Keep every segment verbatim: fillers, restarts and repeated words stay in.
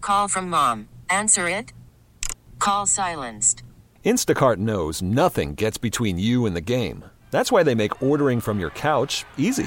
Call from mom. Answer it. Call silenced. Instacart knows nothing gets between you and the game. That's why they make ordering from your couch easy.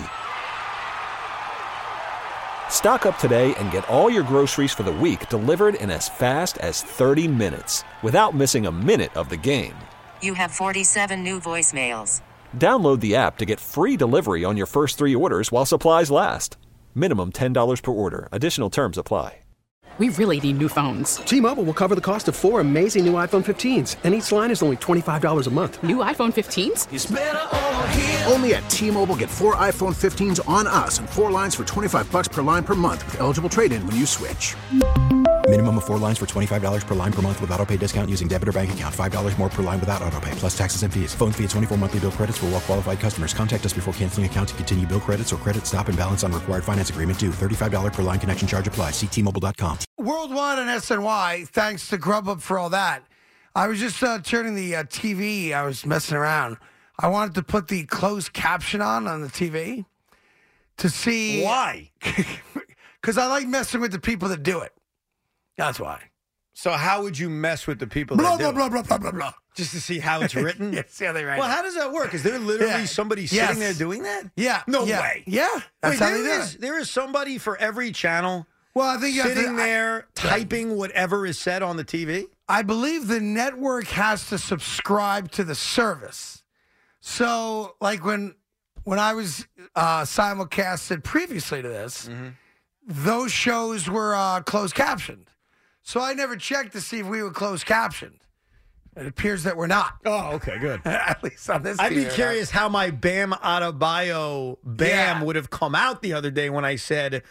Stock up today and get all your groceries for the week delivered in as fast as thirty minutes without missing a minute of the game. You have forty-seven new voicemails. Download the app to get free delivery on your first three orders while supplies last. Minimum ten dollars per order. Additional terms apply. We really need new phones. T-Mobile will cover the cost of four amazing new iPhone fifteens, and each line is only twenty-five dollars a month. New iPhone fifteens? It's better over here. Only at T-Mobile, get four iPhone fifteens on us and four lines for twenty-five bucks per line per month with eligible trade-in when you switch. Minimum of four lines for twenty-five dollars per line per month with autopay discount using debit or bank account. five dollars more per line without autopay, plus taxes and fees. Phone fee at twenty-four monthly bill credits for well-qualified customers. Contact us before canceling account to continue bill credits or credit stop and balance on required finance agreement due. thirty-five dollars per line connection charge applies. See T Mobile dot com. Worldwide on S N Y, thanks to Grubhub for all that. I was just uh, turning the uh, T V. I was messing around. I wanted to put the closed caption on on the T V to see. Why? Because I like messing with the people that do it. That's why. So how would you mess with the people Blah, that blah, do blah, it? blah, blah, blah, blah. Just to see how it's written? Yeah, see how they write Well, it. how does that work? Is there literally Yeah. somebody Yes. sitting there doing that? Yeah. No yeah. way. Yeah. That's Wait, how they there do is, it. there is somebody for every channel Well, I think you have sitting to, I- there typing whatever is said on the T V? I believe the network has to subscribe to the service. So, like when when I was uh, simulcasted previously to this, Mm-hmm. those shows were uh, closed captioned. So I never checked to see if we were closed captioned. It appears that we're not. Oh, okay, good. At least on this. I'd T V be we're not. curious how my Bam out of bio Bam Yeah. would have come out the other day when I said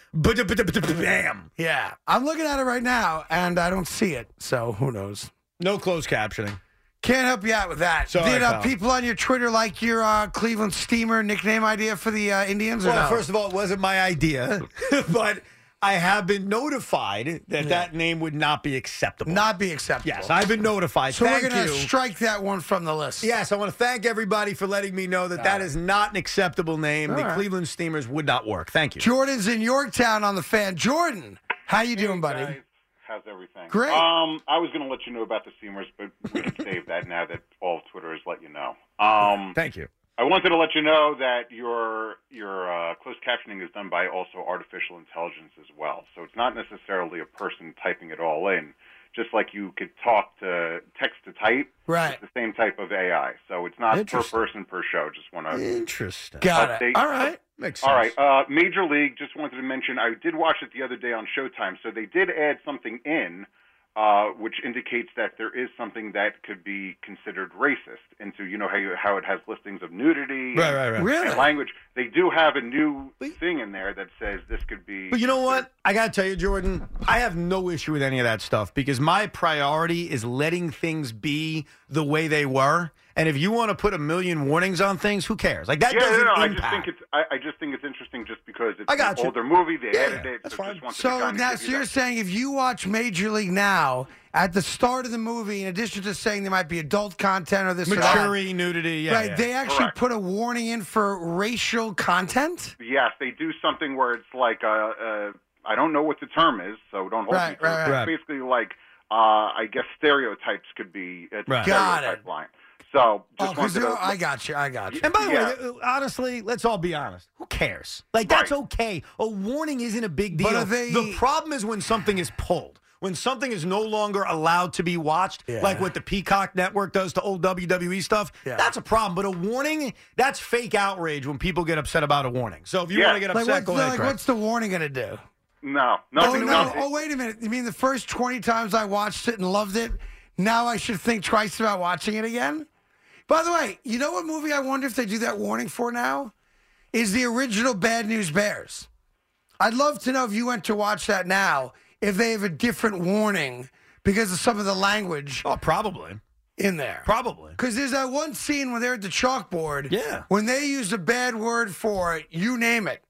Bam. Yeah, I'm looking at it right now, and I don't see it. So who knows? No closed captioning. Can't help you out with that. Sorry, Did uh, pal. people on your Twitter like your uh, Cleveland Steamer nickname idea for the uh, Indians? Or Well, no? first of all, it wasn't my idea, but I have been notified that that name would not be acceptable. Not be acceptable. Yes, I've been notified. So Thank we're going to you. strike that one from the list. Yes, I want to thank everybody for letting me know that that is not an acceptable name. All the right. Cleveland Steamers would not work. Thank you. Jordan's in Yorktown on the Fan. Jordan, how you doing, buddy? Guys, how's everything? Great. Um, I was going to let you know about the Steamers, but we can save that now that all of Twitter has let you know. Um, Thank you. I wanted to let you know that your your uh, closed captioning is done by also artificial intelligence as well. So it's not necessarily a person typing it all in. Just like you could talk to text to type, Right. it's the same type of A I. So it's not per Interesting. person per show. Just want to Interesting. Got it. update. All right. Makes sense. All right, uh, Major League, just wanted to mention, I did watch it the other day on Showtime, so they did add something in, uh, which indicates that there is something that could be considered racist into, you know, how you, how it has listings of nudity Right, and, right, right. Really? and language. They do have a new But- thing in there that says this could be... But you know what? I got to tell you, Jordan, I have no issue with any of that stuff because my priority is letting things be the way they were. And if you want to put a million warnings on things, who cares? Like that Yeah, doesn't no, no, I impact. just think it's I, I just think it's interesting just because it's I got an you. older movie. They Yeah, edited it, that's so fine. just wanted to So kind of now, give so you you're that. saying if you watch Major League now, at the start of the movie, in addition to saying there might be adult content or this or that, Maturity, nudity, yeah. right? yeah. They actually Correct. put a warning in for racial content. Yes, they do something where it's like, uh, uh, I don't know what the term is, so don't hold Right, me to right, it. right. It's Right. basically like, uh, I guess stereotypes could be it's a Right. Got stereotype it. line. So Oh, just 'cause wanted you- to, I got you. I got you. And by the Yeah. way, uh, honestly, let's all be honest. Who cares? Like, that's Right. okay. A warning isn't a big deal. But are they- The problem is when something is pulled. When something is no longer allowed to be watched, Yeah. like what the Peacock Network does to old W W E stuff, Yeah. that's a problem. But a warning, that's fake outrage when people get upset about a warning. So if you Yeah. want to get Like, upset, what's go the, ahead, like, Craig. what's the warning going to do? no, Oh, nothing. no. no. Oh, wait a minute. You mean the first twenty times I watched it and loved it, now I should think twice about watching it again? By the way, you know what movie I wonder if they do that warning for now? Is the original Bad News Bears. I'd love to know if you went to watch that now, if they have a different warning because of some of the language Oh, probably. in there. Probably. Because there's that one scene when they're at the chalkboard. Yeah. When they use a bad word for it, you name it.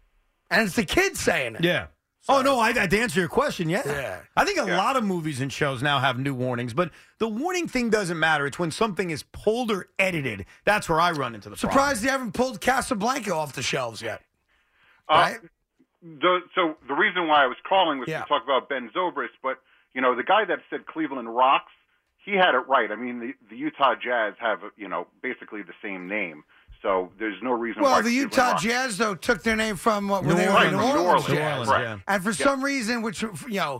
And it's the kids saying it. Yeah. Oh, no, I, to answer your question, yeah. Yeah. I think a lot of movies and shows now have new warnings, but the warning thing doesn't matter. It's when something is pulled or edited. That's where I run into the problem. Surprised they haven't pulled Casablanca off the shelves yet. Uh, Right? the so the reason why I was calling was Yeah. to talk about Ben Zobrist, but you know the guy that said Cleveland rocks, he had it right. I mean, the, the Utah Jazz have you know basically the same name, so there's no reason. Well, why the Cleveland Utah rocks. Jazz though took their name from what were New they Orleans. New Right, from New Orleans Orleans. Jazz, Right. yeah. and for some reason, which you know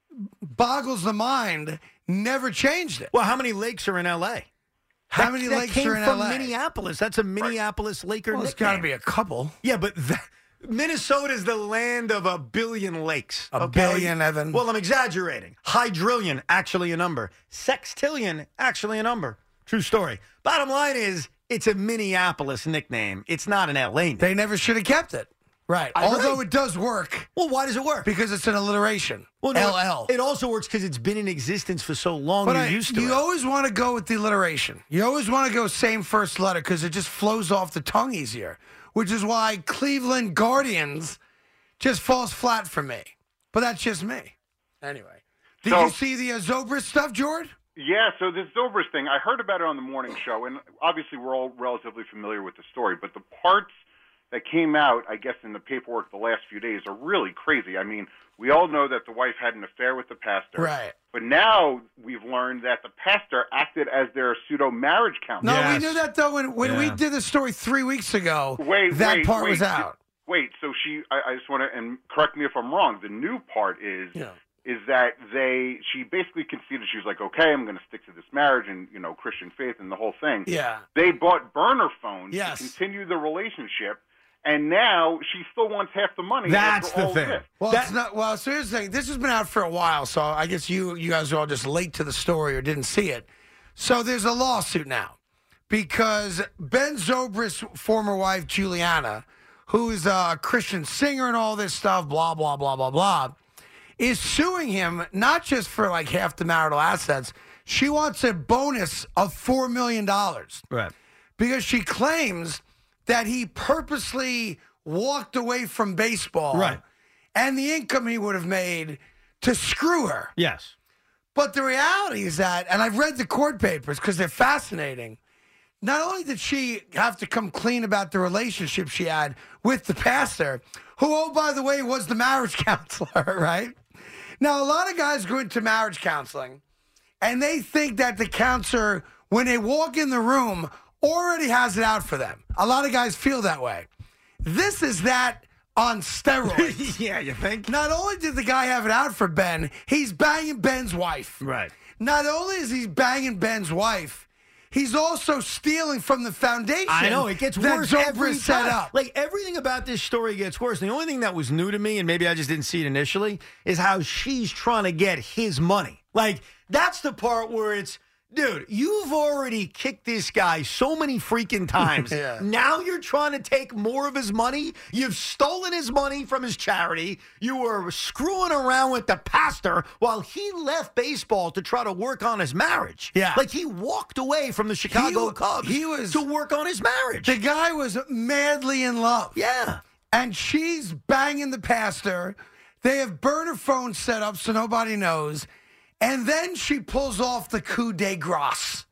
boggles the mind, never changed it. Well, how many lakes are in L A? How That- many that lakes came are in from L A? Minneapolis. That's a Minneapolis Laker Well, there's nickname. got to be a couple. Yeah, but that, Minnesota's the land of a billion lakes. A okay? billion, Evan. Well, I'm exaggerating. Hydrillion, actually a number. Sextillion, actually a number. True story. Bottom line is, it's a Minneapolis nickname. It's not an L A name. They never should have kept it. Right. I Although agree. it does work Well, why does it work? because it's an alliteration. Well, no, L L. It also works because it's been in existence for so long. But You're I, used to you it. always want to go with the alliteration. You always want to go same first letter because it just flows off the tongue easier, which is why Cleveland Guardians just falls flat for me. But that's just me. Anyway, did So- you see the uh, Zobrist stuff, Jord? Yeah, so this Zobrist thing, I heard about it on the morning show, and obviously we're all relatively familiar with the story, but the parts that came out, I guess, in the paperwork the last few days are really crazy. I mean, we all know that the wife had an affair with the pastor. Right. But now we've learned that the pastor acted as their pseudo-marriage counselor. No, Yes. we knew that, though, when, when we Yeah. did the story three weeks ago. Wait, that wait, part wait. was out. Wait, so she, I, I just want to, and correct me if I'm wrong, the new part is, Yeah. is that they, she basically conceded, she was like, okay, I'm going to stick to this marriage and, you know, Christian faith and the whole thing. Yeah. They bought burner phones Yes. to continue the relationship, and now she still wants half the money. That's after the all thing. this. Well, That- it's not. Well, so here's the thing. This has been out for a while, so I guess you you guys are all just late to the story or didn't see it. So there's a lawsuit now because Ben Zobrist's former wife Juliana, who's a Christian singer and all this stuff, blah blah blah blah blah, is suing him not just for like half the marital assets. She wants a bonus of four million dollars Right. because she claims that he purposely walked away from baseball Right. and the income he would have made to screw her. Yes. But the reality is that, and I've read the court papers because they're fascinating, not only did she have to come clean about the relationship she had with the pastor, who, oh, by the way, was the marriage counselor, right? Now, a lot of guys go into marriage counseling and they think that the counselor, when they walk in the room, already has it out for them. A lot of guys feel that way. This is that on steroids. Yeah, you think? Not only did the guy have it out for Ben, he's banging Ben's wife. Right. Not only is he banging Ben's wife, he's also stealing from the foundation. I know, it gets that worse Zobrist every set time. up. Like, everything about this story gets worse. The only thing that was new to me, and maybe I just didn't see it initially, is how she's trying to get his money. Like, that's the part where it's, dude, you've already kicked this guy so many freaking times. Yeah. Now you're trying to take more of his money. You've stolen his money from his charity. You were screwing around with the pastor while he left baseball to try to work on his marriage. Yeah. Like, he walked away from the Chicago He- Cubs he was- to work on his marriage. The guy was madly in love. Yeah. And she's banging the pastor. They have burner phones set up so nobody knows. And then she pulls off the coup de grace.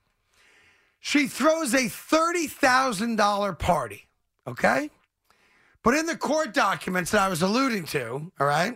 She throws a thirty thousand dollars party, okay? But in the court documents that I was alluding to, all right,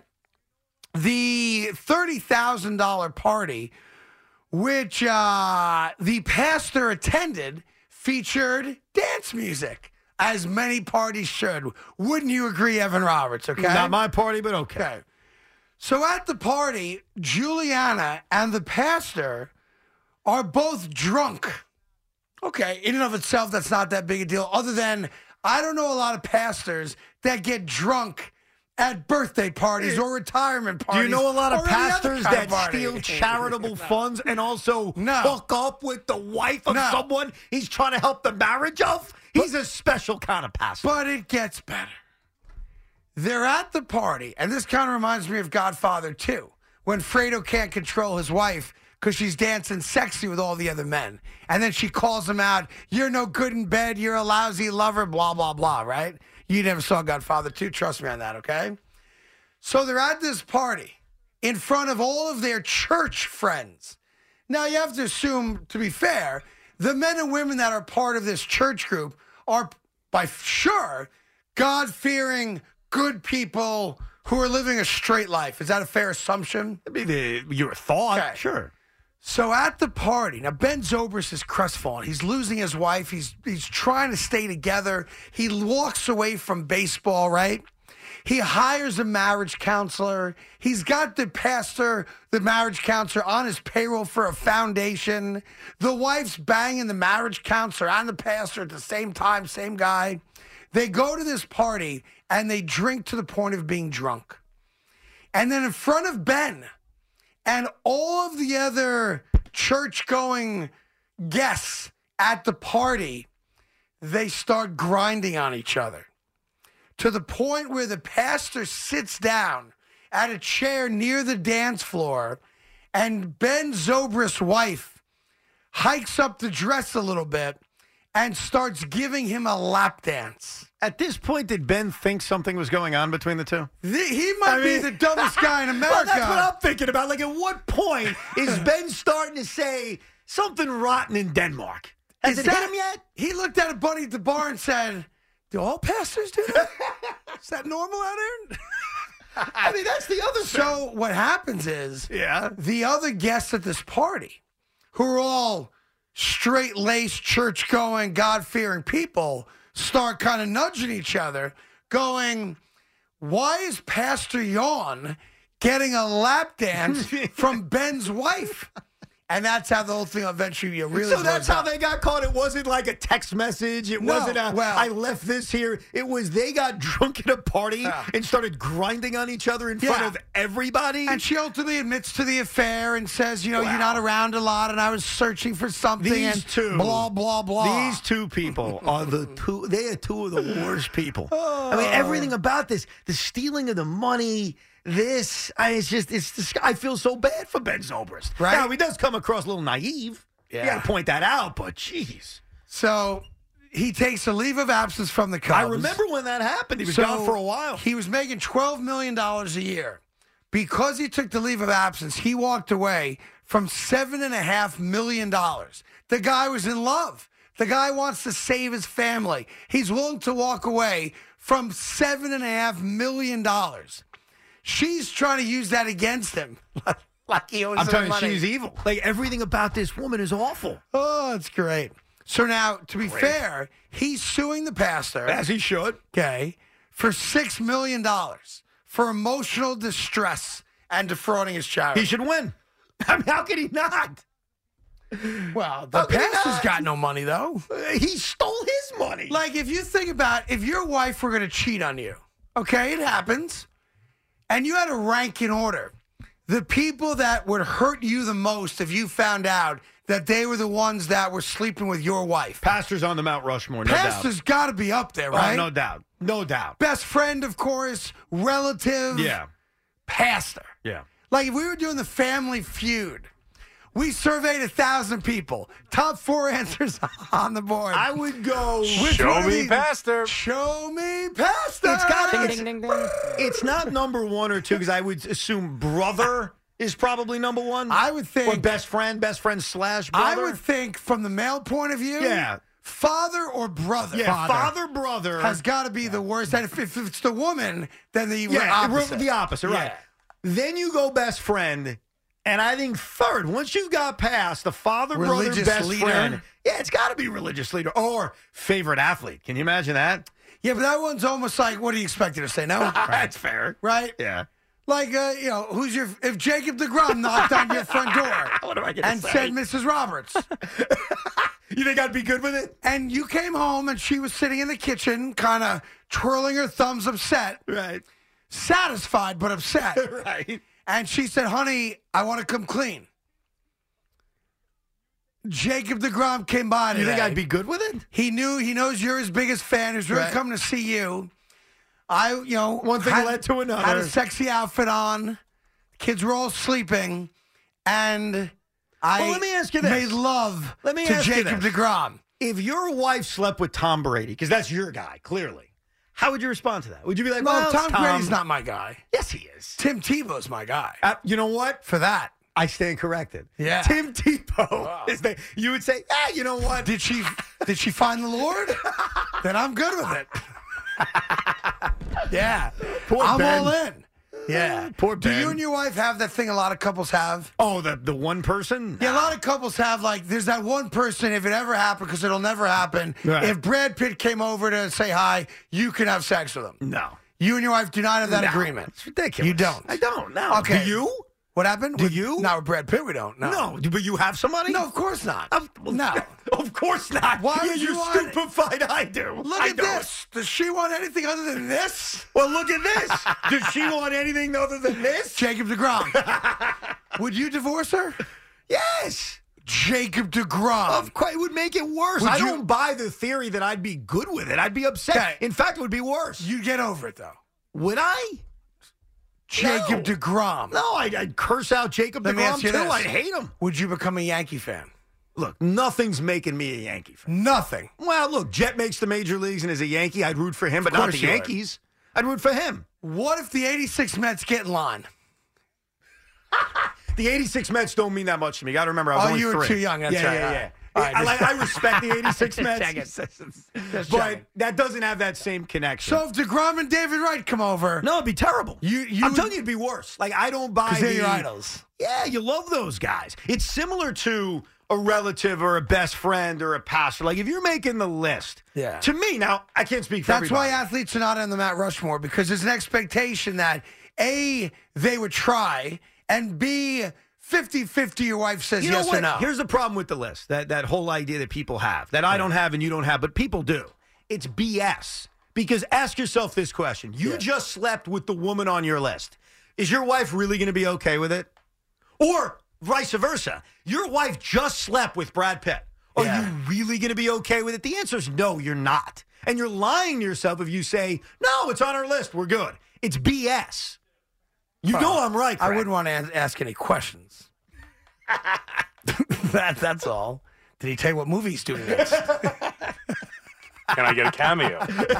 the thirty thousand dollars party, which uh, the pastor attended, featured dance music, as many parties should. Wouldn't you agree, Evan Roberts, okay? Not my party, but okay. Okay. So at the party, Juliana and the pastor are both drunk. Okay, in and of itself, that's not that big a deal, other than I don't know a lot of pastors that get drunk at birthday parties or retirement Do parties. you know a lot of or any other pastors kind that of party. steal charitable funds and also No. hook up with the wife of No. someone he's trying to help the marriage of? He's a special kind of pastor. But it gets better. They're at the party, and this kind of reminds me of Godfather two, when Fredo can't control his wife because she's dancing sexy with all the other men. And then she calls him out, you're no good in bed, you're a lousy lover, blah, blah, blah, right? You never saw Godfather two, trust me on that, okay? So they're at this party in front of all of their church friends. Now, you have to assume, to be fair, the men and women that are part of this church group are, by sure, God-fearing good people who are living a straight life. Is that a fair assumption? That'd be the, your thought. Okay. Sure. So at the party, now Ben Zobrist is crestfallen. He's losing his wife. He's he's trying to stay together. He walks away from baseball, right? He hires a marriage counselor. He's got the pastor, the marriage counselor, on his payroll for a foundation. The wife's banging the marriage counselor and the pastor at the same time, same guy. They go to this party and they drink to the point of being drunk. And then in front of Ben and all of the other church-going guests at the party, they start grinding on each other to the point where the pastor sits down at a chair near the dance floor and Ben Zobrist's wife hikes up the dress a little bit and starts giving him a lap dance. At this point, did Ben think something was going on between the two? The, he might I be mean- the dumbest guy in America. Well, that's what I'm thinking about. Like, at what point is Ben starting to say something rotten in Denmark? Has Is it that- hit him yet? He looked at a buddy at the bar and said, do all pastors do that? Is that normal out here? I mean, that's the other thing. So what happens is Yeah. the other guests at this party, who are all straight-laced, church-going, God-fearing people, start kind of nudging each other, going, why is Pastor Yawn getting a lap dance from Ben's wife? And that's how the whole thing eventually you really So that's blows how up. they got caught. It wasn't like a text message. It No, wasn't a, well- I left this here. It was they got drunk at a party Yeah. and started grinding on each other in front Yeah. of everybody. And she ultimately admits to the affair and says, you know, Wow. you're not around a lot, and I was searching for something. These and two, blah, blah, blah. These two people are the two. They are two of the worst people. I Oh. mean, everything about this, the stealing of the money. This, I, it's just, it's just, I feel so bad for Ben Zobrist. Right. Now, he does come across a little naive. Yeah. You got to point that out, but jeez. So he takes a leave of absence from the Cubs. I remember when that happened. He was So gone for a while. He was making twelve million dollars a year. Because he took the leave of absence, he walked away from seven point five million dollars. The guy was in love. The guy wants to save his family. He's willing to walk away from seven point five million dollars. She's trying to use that against him. Like he owns I'm her telling you, money. she's evil. Like, everything about this woman is awful. Oh, that's great. So now, to be fair, he's suing the pastor. As he should. Okay, for six million dollars for emotional distress and defrauding his charity. He should win. I mean, how could he not? Well, the How could he pastor's not? got no money, though. Uh, He stole his money. Like, if you think about if your wife were going to cheat on you, okay, it happens, and you had to rank in order the people that would hurt you the most if you found out that they were the ones that were sleeping with your wife. Pastor's on the Mount Rushmore, no Pastor's got to be up there, doubt. right? Oh, no doubt. No doubt. Best friend, of course, relative. Yeah. Pastor. Yeah. Like, if we were doing the Family Feud, we surveyed a thousand people. Top four answers on the board. I would go. Which Show one of me these- Pastor. Show me Pastor. It's got Ding, to ding, ding, ding. It's not number one or two because I would assume brother is probably number one. I would think. Or best friend, best friend slash brother. I would think from the male point of view. Yeah. Father or brother. Yeah, father, brother. has got to be the worst. And if, if it's the woman, then the yeah, opposite. the opposite, right. Yeah. Then you go best friend. And I think third, once you've got past the father, Religious brother, best leader. friend, yeah, it's got to be religious leader or favorite athlete. Can you imagine that? Yeah, but that one's almost like, what do you expect her to say? No? That's fair. Right? Yeah. Like, uh, you know, who's your, if Jacob DeGrom knocked on your front door What am I going to and say? said Missus Roberts, You think I'd be good with it? and you came home and she was sitting in the kitchen, kind of twirling her thumbs, upset, Right. satisfied but upset. Right. And she said, honey, I want to come clean. Jacob DeGrom came by today. You think I'd be good with it? He knew, he knows you're his biggest fan. He's really Right. coming to see you. I, you know, One thing had, led to another. Had a sexy outfit on. The kids were all sleeping, and I Well, let me ask you this. made love Let me to ask you Jacob this. DeGrom. If your wife slept with Tom Brady, because that's your guy, clearly, how would you respond to that? Would you be like, Well, well, Tom, it's Tom Brady's not my guy. Yes, he is. Tim Tebow's my guy. Uh, you know what? For that. I stand corrected. Yeah. Tim Tebow is the. You would say, ah, you know what? Did she did she find the Lord? Then I'm good with it. Yeah. Poor I'm Ben. all in. Yeah. Poor Do Ben. you and your wife have that thing a lot of couples have? Oh, the the one person? Yeah, a lot of couples have, like, there's that one person, if it ever happened, because it'll never happen, Right. if Brad Pitt came over to say hi, you can have sex with him. No. You and your wife do not have that No. agreement. It's ridiculous. You don't. I don't. No. Okay. Do you? What happened? Do With- you? Not with Brad Pitt, we don't. No. No. Do- But you have somebody? No, of course not. Of, no. Of course not. Why yeah, would you're you want- stupefied. I do. Look I at don't. this. Does she want anything other than this? Well, look at this. Does she want anything other than this? Jacob DeGrom. Would you divorce her? Yes. Jacob DeGrom. Of course, it would make it worse. Would I you- don't buy the theory that I'd be good with it. I'd be upset. Okay. In fact, it would be worse. You'd get over it, though. Would I? Jacob No. DeGrom. No, I'd, I'd curse out Jacob Let me DeGrom ask you too. this. I'd hate him. Would you become a Yankee fan? Look, nothing's making me a Yankee fan. Nothing. Well, look, Jet makes the major leagues and is a Yankee. I'd root for him, but not course the you would. Yankees. I'd root for him. What if the eighty-six Mets get in line? The eighty-six Mets don't mean that much to me. You got to remember, I was Oh, only you were three. too young. That's yeah, right. yeah, All yeah. right. All right, I, just- like, I respect the eighty-six Just Mets, checking. Just but checking. that doesn't have that same connection. So if DeGrom and David Wright come over, no, it'd be terrible. You- you I'm would- telling you, it'd be worse. Like, I don't buy because they're the, your idols. Yeah, you love those guys. It's similar to a relative or a best friend or a pastor. Like, if you're making the list, Yeah. to me, now, I can't speak for That's why everybody. athletes are not on the Mount Rushmore, because there's an expectation that, A, they would try, and B, fifty-fifty your wife says You know yes what? or no. Here's the problem with the list, that, that whole idea that people have, that I don't have and you don't have, but people do. It's B S. Because ask yourself this question. You Yeah. just slept with the woman on your list. Is your wife really going to be okay with it? Or vice versa. Your wife just slept with Brad Pitt. Are Yeah. you really going to be okay with it? The answer is no, you're not. And you're lying to yourself if you say, no, it's on our list, we're good. It's B S. You know I'm right, I Craig. wouldn't want to a- ask any questions. that, that's all. Did he tell you what movie he's doing next? Can I get a cameo?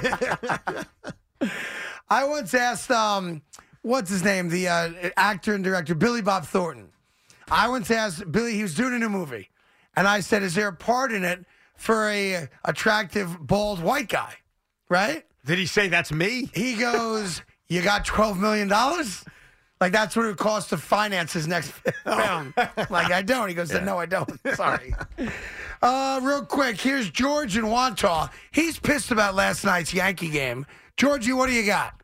I once asked, um, what's his name, the uh, actor and director, Billy Bob Thornton. I once asked Billy, he was doing a new movie, and I said, is there a part in it for a attractive, bald white guy, right? Did he say that's me? He goes, you got twelve million dollars? Like, that's what it would cost to finance his next film. Like, I don't. He goes, no, I don't. Sorry. Uh, real quick, here's George in Wantagh. He's pissed about last night's Yankee game. Georgie, what do you got?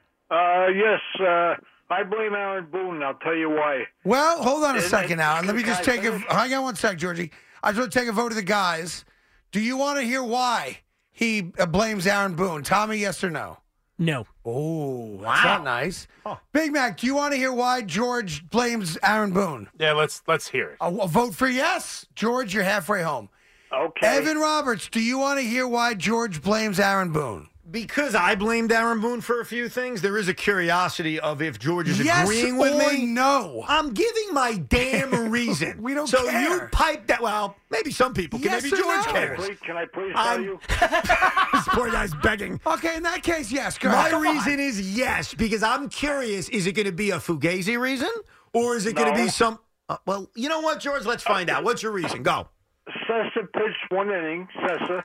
Uh, yes, uh, I blame Aaron Boone. I'll tell you why. Well, hold on a Isn't second it- now. And let me just Can I take a finish? hang on one sec, Georgie. I just want to take a vote of the guys. Do you want to hear why he uh, blames Aaron Boone? Tommy, yes or no? No. Oh, that's not nice. Big Mac, do you want to hear why George blames Aaron Boone? Yeah, let's let's hear it. A, a vote for yes. George, you're halfway home. Okay. Evan Roberts, do you want to hear why George blames Aaron Boone? Because I blamed Aaron Boone for a few things, there is a curiosity of if George is Yes agreeing with or me. no? I'm giving my damn reason. We don't so care. you pipe that. Well, maybe some people can. Yes Maybe or George no? cares. Please, can I please tell I'm- you? This poor guy's begging. Okay, in that case, yes. Go My ahead. Come on. reason is yes, because I'm curious. Is it going to be a Fugazi reason, or is it going to No. be some? Uh, well, you know what, George? Let's find out. What's your reason? Go. Sessa pitched one inning. Sessa.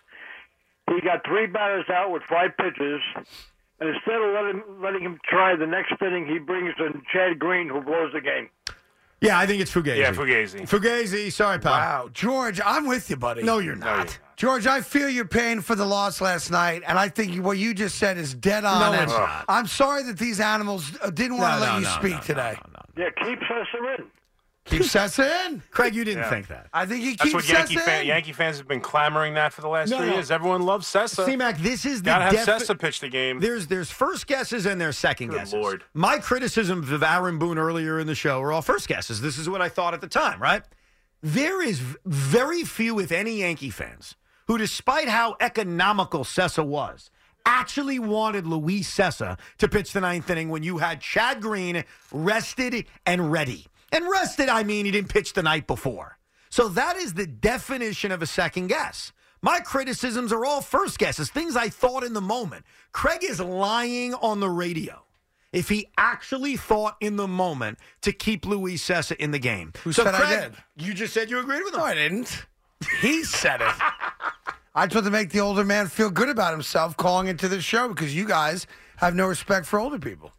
He got three batters out with five pitches, and instead of letting letting him try the next inning, he brings in Chad Green, who blows the game. Yeah, I think it's Fugazi. Yeah, Fugazi. Fugazi. Sorry, pal. Wow. George, I'm with you, buddy. No, you're No, not. you're not. George, I feel your pain for the loss last night, and I think what you just said is dead on. No, and it's not. I'm sorry that these animals uh, didn't want to No, let no, you no, speak no, today. no, no, no. Yeah, keep Sessa in. Keep Sessa in. Craig, you didn't Yeah. think that. I think he That's keeps what Yankee, Sessa fan, in. Yankee fans have been clamoring that for the last No, three no. years. Everyone loves Sessa. C-Mac, this is the Gotta have defi- Sessa pitch the game. There's there's first guesses and there's second Good guesses. Lord. My criticisms of Aaron Boone earlier in the show were all first guesses. This is what I thought at the time, right? There is v- very few, if any, Yankee fans who, despite how economical Sessa was, actually wanted Luis Sessa to pitch the ninth inning when you had Chad Green rested and ready. And rested, I mean he didn't pitch the night before. So that is the definition of a second guess. My criticisms are all first guesses, things I thought in the moment. Craig is lying on the radio if he actually thought in the moment to keep Luis Sessa in the game. Who so said I Craig, did? You just said you agreed with him. No, I didn't. He said it. I just want to make the older man feel good about himself calling into this show because you guys have no respect for older people.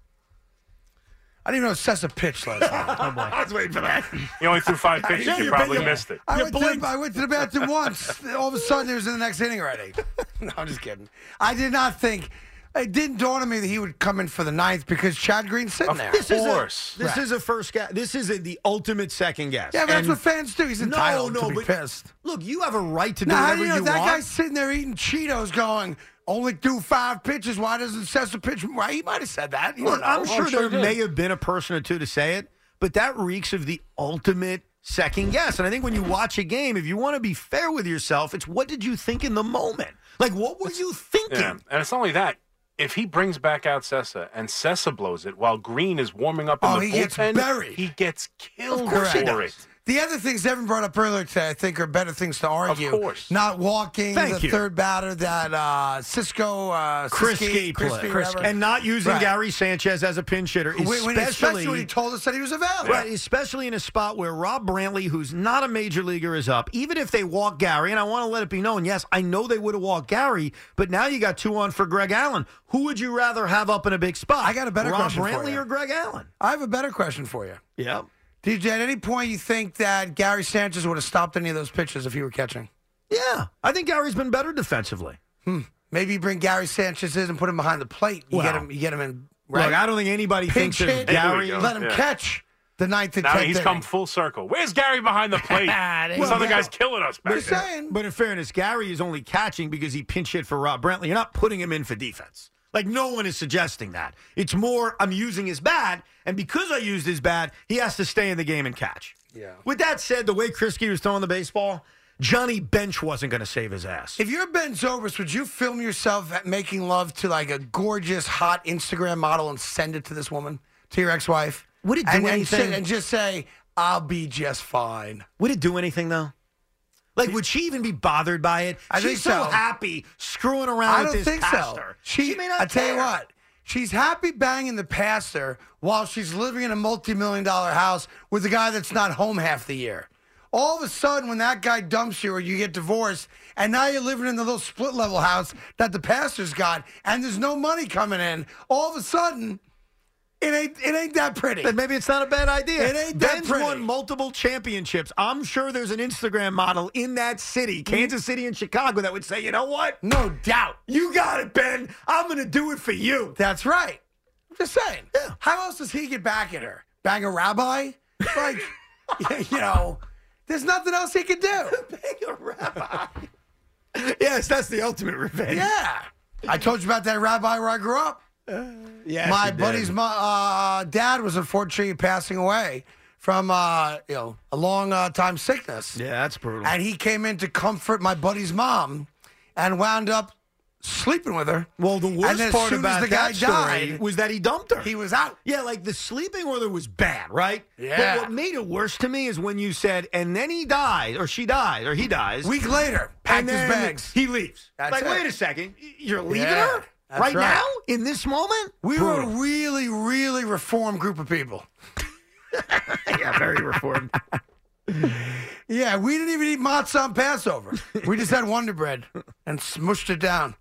I didn't even know Sessa pitched last night. Oh, boy. I was waiting for that. He only threw five pitches. Yeah, You you probably blinked. missed it. I You went, to the, I went to the bathroom once. All of a sudden, he was in the next inning already. No, I'm just kidding. I did not think. It didn't dawn on me that he would come in for the ninth because Chad Green's sitting Of there. This course. is a, this Right. is a first guess. This is a, the ultimate second guess. Yeah, but that's And- what fans do. He's No, entitled no, to be but pissed. Look, you have a right to do Now, how whatever do you know you that want. guy's sitting there eating Cheetos going, only do five pitches. Why doesn't Sessa pitch? Why he might have said that. You Look, don't know. I'm sure there he did. may have been a person or two to say it, but that reeks of the ultimate second guess. And I think when you watch a game, if you want to be fair with yourself, it's what did you think in the moment? Like, what were you thinking? Yeah. And it's not only that. If he brings back out Sessa and Sessa blows it while Green is warming up in Oh, the he gets bullpen, buried. he gets killed Of course for he does. it. The other things Evan brought up earlier today, I think, are better things to argue. course. Not walking Thank the you. third batter that uh, Cisco, uh, Krisky Siski, play. Krisky, whatever. And not using Right. Gary Sanchez as a pinch hitter, When- when- especially, especially when he told us that he was available. right, especially in a spot where Rob Brantley, who's not a major leaguer, is up. Even if they walk Gary, and I want to let it be known, yes, I know they would have walked Gary, but now you got two on for Greg Allen. Who would you rather have up in a big spot? I got a better Rob question for Brantley you. or Greg Allen? I have a better question for you. Yeah. D J, at any point you think that Gary Sanchez would have stopped any of those pitches if he were catching? Yeah. I think Gary's been better defensively. Hmm. Maybe you bring Gary Sanchez in and put him behind the plate. You Well, get him. You get him in. Right? Look, I don't think anybody Pinch thinks of hit, Gary. go. Let him Yeah. catch the ninth and Now tenth he's inning. come full circle. Where's Gary behind the plate? There This you other go. guy's killing us back Just there. saying. But in fairness, Gary is only catching because he pinch hit for Rob Brantley. You're not putting him in for defense. Like, no one is suggesting that. It's more, I'm using his bat, and because I used his bat, he has to stay in the game and catch. Yeah. With that said, the way Krisky was throwing the baseball, Johnny Bench wasn't going to save his ass. If you're Ben Zobrist, would you film yourself at making love to like a gorgeous, hot Instagram model and send it to this woman, to your ex-wife? Would it do and, and, anything? say- and just say, "I'll be just fine." Would it do anything, though? Like, would she even be bothered by it? I She's think so so. happy screwing around I with don't this think pastor. so. She, may not I tell you care. what, she's happy banging the pastor while she's living in a multi-million dollar house with a guy that's not home half the year. All of a sudden, when that guy dumps you or you get divorced, and now you're living in the little split-level house that the pastor's got, and there's no money coming in, all of a sudden, it ain't it ain't that pretty. Then maybe it's not a bad idea. It ain't that Ben's pretty. won multiple championships. I'm sure there's an Instagram model in that city, Kansas City and Chicago, that would say, you know what? No doubt. You got it, Ben. I'm going to do it for you. That's right. I'm just saying. Yeah. How else does he get back at her? Bang a rabbi? Like, you know, there's nothing else he could do. Bang a rabbi. Yes, that's the ultimate revenge. Yeah. I told you about that rabbi where I grew up. Yes, My you did. buddy's mo- uh, dad was unfortunately passing away from uh, you know a long uh, time sickness. Yeah, that's brutal. And he came in to comfort my buddy's mom and wound up sleeping with her. Well, the And worst as part soon as about the guy that story died, was that he dumped her. he was out. Yeah, like the sleeping with her was bad, right? Yeah. But what made it worse to me is when you said, and then he died, or she died, or he dies. Week later, packed and his then bags. he leaves. That's like, it. wait a second, y- you're leaving Yeah, her that's right, right. now in this moment? We were Brutal. a really, really reformed group of people. yeah, very reformed. Yeah, we didn't even eat matzah on Passover. We just had Wonder Bread and smushed it down.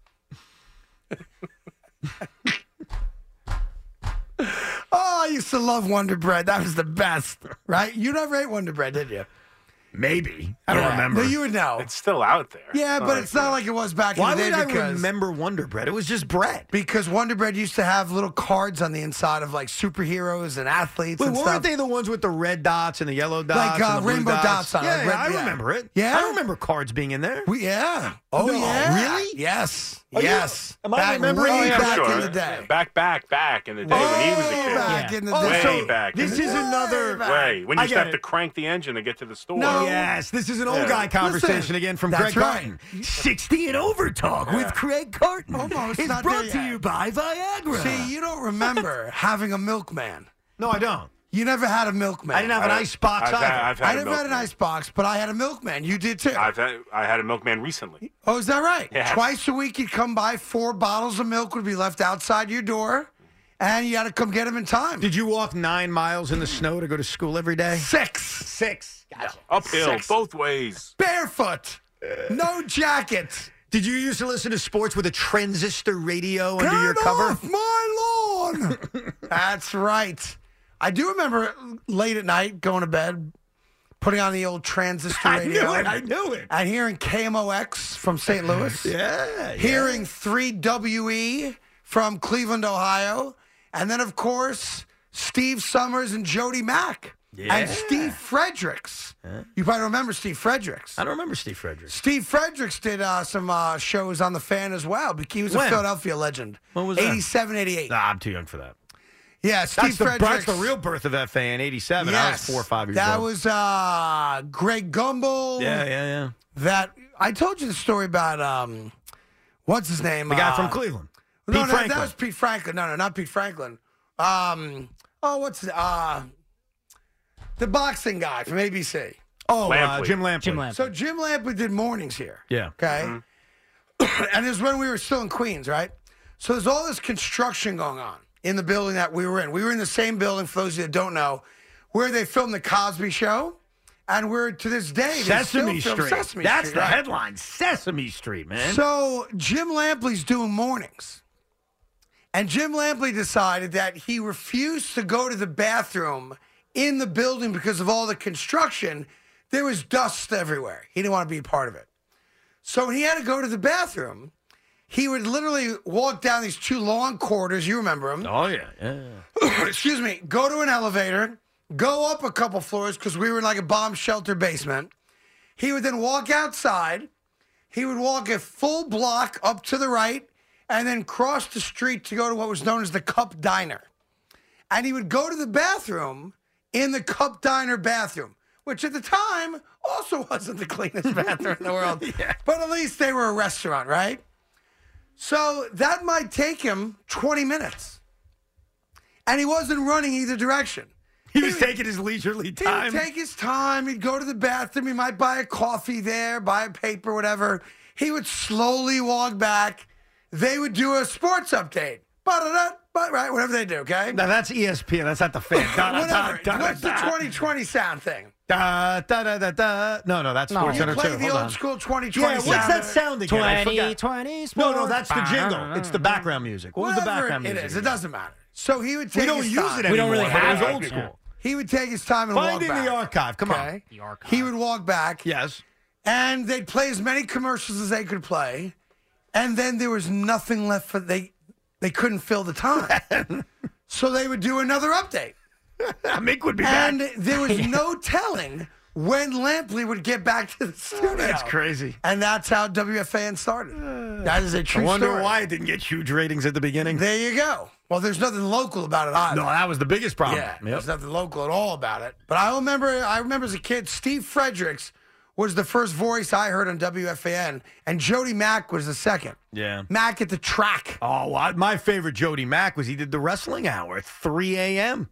Oh, I used to love Wonder Bread. That was the best, right? You never ate Wonder Bread, did you? Maybe. I don't Yeah. remember. No, you would know. It's still out there. Yeah, but like- it's not like it was back Why in the would day I because remember Wonder Bread? It was just bread. because Wonder Bread used to have little cards on the inside of like superheroes and athletes Wait, and weren't stuff. they the ones with the red dots and the yellow dots? Like, uh, and the blue rainbow dots on it, Yeah, like yeah, red- I yeah. remember it. Yeah? I remember cards being in there. We, yeah. Oh, No, yeah. really? Yes. Are you- yes. am I back remembering- way Oh, yeah, back sure. in the day. Back, back, back in the day when he was a Way kid. back Yeah. in the Oh, day. Way back. in This the is day. another. Way. When you I used to get have to it. crank the engine to get to the store. No. Yes, this is an old Yeah. guy conversation Listen, again from that's Greg right. Carton. sixty and over talk with Craig Carton. Almost It's not brought there to yet. you by Viagra. See, you don't remember having a milkman. no, I don't. You never had a milkman. I didn't have an I- ice box I've either. had- I've had I a never had an milkman. ice box, but I had a milkman. You did too. I've had, I had a milkman recently. Oh, is that right? Yes. Twice a week, you'd come by. Four bottles of milk would be left outside your door, and you had to come get them in time. Did you walk nine miles in the snow to go to school every day? Six. Six. Gotcha. Uphill, Six. both ways. Barefoot. No jackets. Did you used to listen to sports with a transistor radio under Get your cover? off my lawn. That's right. I do remember late at night going to bed, putting on the old transistor I radio. knew it. I knew it. And hearing K M O X from Saint Louis. Yeah. Hearing three W E from Cleveland, Ohio. And then, of course, Steve Summers and Jody Mack. Yeah. And Steve Fredericks. Huh? You probably remember Steve Fredericks. I don't remember Steve Fredericks. Steve Fredericks did uh, some uh, shows on The Fan as well. He was When? a Philadelphia legend. When was that? eighty-seven, eighty-eight. Nah, I'm too young for that. Yeah, Steve That's the, Fredericks. that's the real birth of F A in eighty-seven. I was Yes. four or five years that old. was uh, Greg Gumbel. Yeah, yeah, yeah. That I told you the story about um, what's his name? The guy uh, from Cleveland. No, Pete no, Franklin. that was Pete Franklin. No, no, not Pete Franklin. Um, oh, what's the, uh, the boxing guy from A B C? Oh, uh, Lampley. Jim Lampley. Jim Lampley. So Jim Lampley did mornings here. Yeah. Okay. And it was when we were still in Queens, right? So there's all this construction going on in the building that we were in. We were in the same building, for those of you that don't know, where they filmed the Cosby Show. And we're, to this day, they Sesame still film Street. Sesame That's Street, the right? headline. Sesame Street, man. So Jim Lampley's doing mornings. And Jim Lampley decided that he refused to go to the bathroom in the building because of all the construction. There was dust everywhere. He didn't want to be a part of it. So when he had to go to the bathroom, he would literally walk down these two long corridors. You remember them. oh, yeah. yeah. Excuse me. Go to an elevator, go up a couple floors because we were in like a bomb shelter basement. He would then walk outside. He would walk a full block up to the right and then cross the street to go to what was known as the Cup Diner. And he would go to the bathroom in the Cup Diner bathroom, which at the time also wasn't the cleanest bathroom in the world. Yeah. But at least they were a restaurant, right? So that might take him twenty minutes. And he wasn't running either direction. He was taking his leisurely He time. would take his time. He'd go to the bathroom. He might buy a coffee there, buy a paper, whatever. He would slowly walk back. They would do a sports update. Ba-da-da, ba- right, whatever they do, okay? Now, that's E S P N. That's not the fan. Da, da, Whatever. da, da, What's the da. twenty twenty sound thing? Da, da, da, da, da. No, no, that's No. Sports You Center Play too. the Hold old on. school twenty twenty Yeah, what's sound. that sound again? I twenty forgot. twenty No, no, that's the jingle. It's the background music. What was the Whatever background it music? is, it doesn't matter. So he would take We don't his use time. it anymore. We don't really but have it was it. old Yeah. school. He would take his time and Find walk in back. the archive. Come on. Okay? The archive. He would walk back. Yes. And they'd play as many commercials as they could play. And then there was nothing left for they they couldn't fill the time. So they would do another update. Mick would be And back. there was no telling when Lampley would get back to the studio. That's crazy. And that's how W F A N started. That is a I true wonder story. why it didn't get huge ratings at the beginning. There you go. Well, there's nothing local about it either. No, that was the biggest problem. Yeah, Yep. there's nothing local at all about it. But I remember, I remember as a kid, Steve Fredericks was the first voice I heard on W F A N, and Jody Mack was the second. Yeah. Mack at the track. Oh, well, I- my favorite Jody Mack was he did the wrestling hour at three a.m.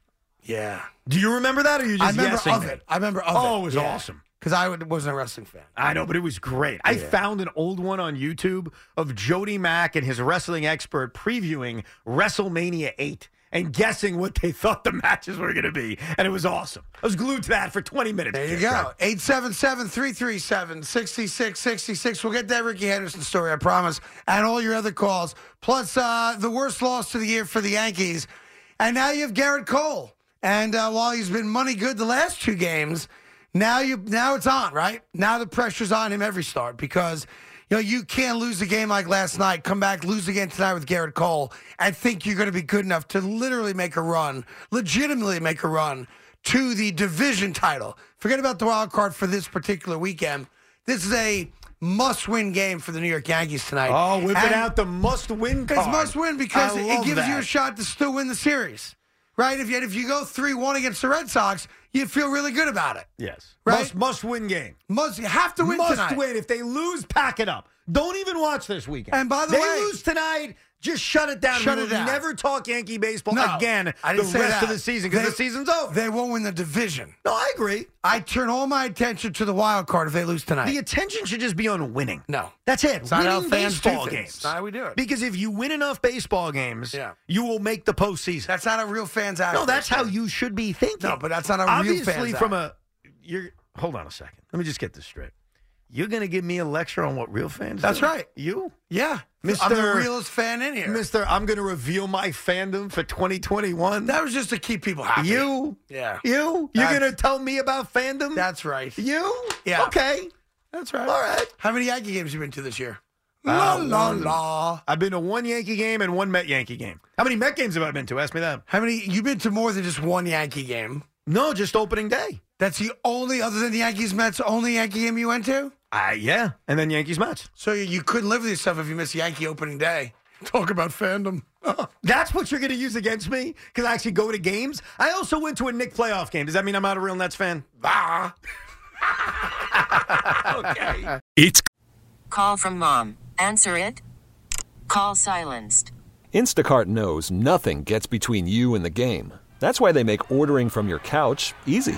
Yeah, Do you remember that, or are you just I remember guessing? of it. I remember of it. Oh, it was awesome. Because I would- wasn't a wrestling fan. I know, but it was great. I found an old one on YouTube of Jody Mack and his wrestling expert previewing WrestleMania eight and guessing what they thought the matches were going to be. And it was awesome. I was glued to that for twenty minutes. There you go. eight seven seven, three three seven, six six six six. We'll get that Ricky Henderson story, I promise, and all your other calls. Plus, uh, the worst loss of the year for the Yankees. And now you have Garrett Cole. And uh, while he's been money good the last two games, now you now it's on, right? Now the pressure's on him every start because you know you can't lose a game like last night, come back, lose again tonight with Garrett Cole, and think you're going to be good enough to literally make a run, legitimately make a run to the division title. Forget about the wild card for this particular weekend. This is a must-win game for the New York Yankees tonight. Oh, whipping And out the must-win card. It's must-win because I it, it love gives you that. a shot to still win the series. Right? If you, if you go three one against the Red Sox, you feel really good about it. Yes. Right? Must, must win game. Must, you have to win must tonight. win. If they lose, pack it up. Don't even watch this weekend. And by the they way- lose tonight, just shut it down. Shut we it will down. never talk Yankee baseball No, again I the didn't say rest that. of the season because They- the season's over. They won't win the division. No, I agree. I turn all my attention to the wild card if they lose tonight. The attention should just be on winning. No. That's it. It's not how Winning fans do baseball things. games. It's not how we do it. Because if you win enough baseball games, Yeah. you will make the postseason. That's not how real fans act. No, that's how you should be thinking. No, but that's not how real Obviously, fans from act. a you're hold on a second. Let me just get this straight. You're going to give me a lecture on what real fans That's do? right. You? Yeah. Mister I'm the realest fan in here. Mister I'm going to reveal my fandom for twenty twenty-one. That was just to keep people happy. You? Yeah. You? You're That's- going to tell me about fandom? That's right. You? Yeah. Okay. That's right. All right. How many Yankee games have you been to this year? Uh, la, la, one. la. I've been to one Yankee game and one Met Yankee game. How many Met games have I been to? Ask me that. How many? You've been to more than just one Yankee game. No, just opening day. That's the only, other than the Yankees Mets, only Yankee game you went to? Uh, yeah. And then Yankees Mets. So you, you couldn't live with yourself if you missed Yankee opening day. Talk about fandom. That's what you're going to use against me? Because I actually go to games? I also went to a Knicks playoff game. Does that mean I'm not a real Nets fan? Bah. Okay. It's Call from mom. Answer it. Call silenced. Instacart knows nothing gets between you and the game. That's why they make ordering from your couch easy.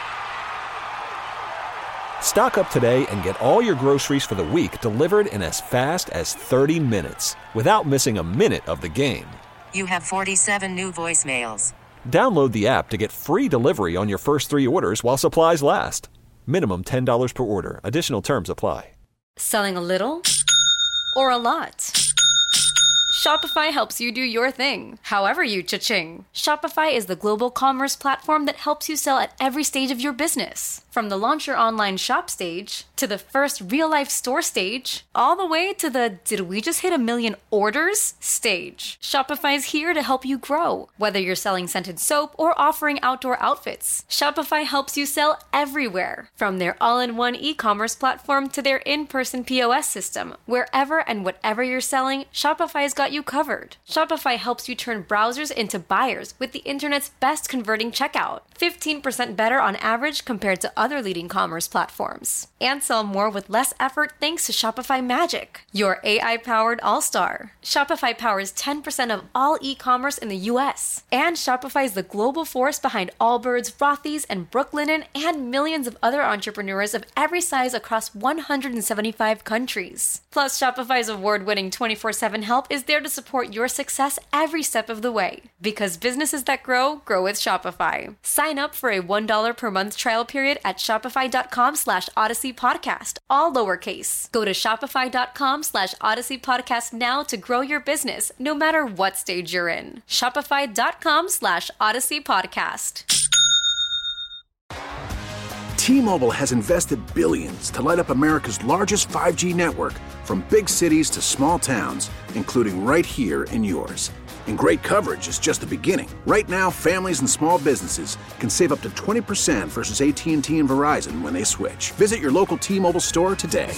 Stock up today and get all your groceries for the week delivered in as fast as thirty minutes without missing a minute of the game. You have forty-seven new voicemails. Download the app to get free delivery on your first three orders while supplies last. Minimum ten dollars per order. Additional terms apply. Selling a little or a lot? Shopify helps you do your thing, however you cha-ching. Shopify is the global commerce platform that helps you sell at every stage of your business. From the launch your online shop stage, to the first real-life store stage, all the way to the did we just hit a million orders stage. Shopify's here to help you grow. Whether you're selling scented soap or offering outdoor outfits, Shopify helps you sell everywhere. From their all-in-one e-commerce platform to their in-person P O S system, wherever and whatever you're selling, Shopify's got you covered. Shopify helps you turn browsers into buyers with the internet's best converting checkout. fifteen percent better on average compared to other leading commerce platforms. And sell more with less effort thanks to Shopify Magic, your A I-powered all-star. Shopify powers ten percent of all e-commerce in the U S. And Shopify is the global force behind Allbirds, Rothy's, and Brooklinen, and millions of other entrepreneurs of every size across one hundred seventy-five countries. Plus, Shopify's award-winning twenty-four seven help is there to support your success every step of the way. Because businesses that grow, grow with Shopify. Sign up for a one dollar per month trial period at shopify.com slash Odyssey Podcast, all lowercase. Go to shopify.com slash Odyssey Podcast now to grow your business, no matter what stage you're in. Shopify.com slash Odyssey Podcast. T-Mobile has invested billions to light up America's largest five G network, from big cities to small towns, including right here in yours. And great coverage is just the beginning. Right now, families and small businesses can save up to twenty percent versus A T and T and Verizon when they switch. Visit your local T-Mobile store today.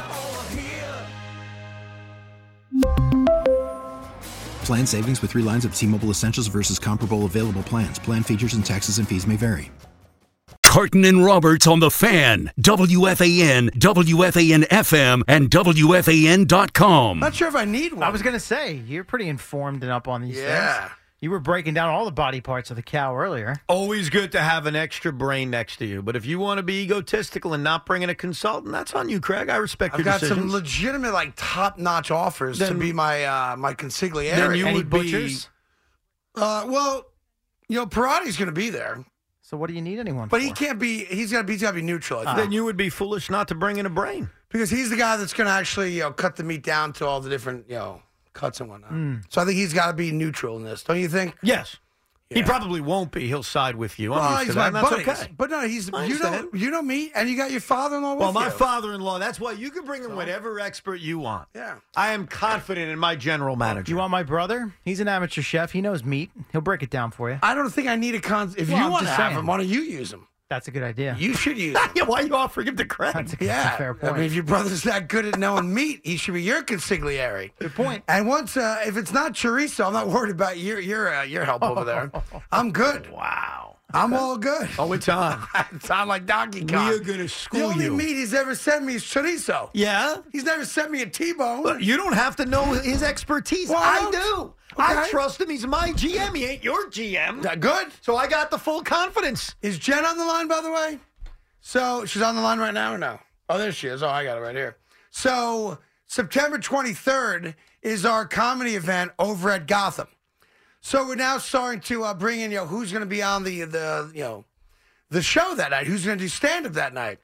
Plan savings with three lines of T-Mobile Essentials versus comparable available plans. Plan features and taxes and fees may vary. Carton and Roberts on the Fan, W F A N, W F A N F M, and W F A N dot com. Not sure if I need one. I was going to say, you're pretty informed and up on these Yeah. things. You were breaking down all the body parts of the cow earlier. Always good to have an extra brain next to you. But if you want to be egotistical and not bring in a consultant, that's on you, Craig. I respect I've your got decisions. some legitimate, like, top-notch offers to Then- be my uh, my consigliere. Then you Any would be- butchers? Uh, well, you know, Parati's going to be there, So what do you need anyone but for? he can't be. He's got to be. He's got to be neutral. I think. Then you would be foolish not to bring in a brain. Because he's the guy that's going to actually, you know, cut the meat down to all the different, you know, cuts and whatnot. Mm. So I think he's got to be neutral in this, don't you think? Yes. He Yeah. probably won't be. He'll side with you. I'm Well, used to he's that, my and that's buddy. okay. But no, he's I you know understand. you know me, and you got your father-in-law with Well, my you. father-in-law, that's why you can bring in whatever expert you want. Yeah. I am confident in my general manager. You want my brother? He's an amateur chef. He knows meat. He'll break it down for you. I don't think I need a con. If Well, you I'm want to just have saying. him, why don't you use him? That's a good idea. You should use him. yeah, why are you offering him to Craig? That's a, that's Yeah, a fair point. I mean, if your brother's that good at knowing meat, he should be your consigliere. Good point. And once, uh, if it's not chorizo, I'm not worried about your your uh, your help over there. I'm good. Wow. I'm all good. Oh, it's on. I sound like Donkey Kong. We are going to The school only you. meat he's ever sent me is chorizo. Yeah? He's never sent me a T-bone. But you don't have to know his expertise. Well, I I don't. do. I Okay. trust him. He's my G M. He ain't your G M. Yeah, good. So I got the full confidence. Is Jen on the line, by the way? So she's on the line right now or no? Oh, there she is. Oh, I got it right here. So September twenty-third is our comedy event over at Gotham. So we're now starting to uh, bring in, you know, who's going to be on the, the, you know, the show that night, who's going to do stand-up that night.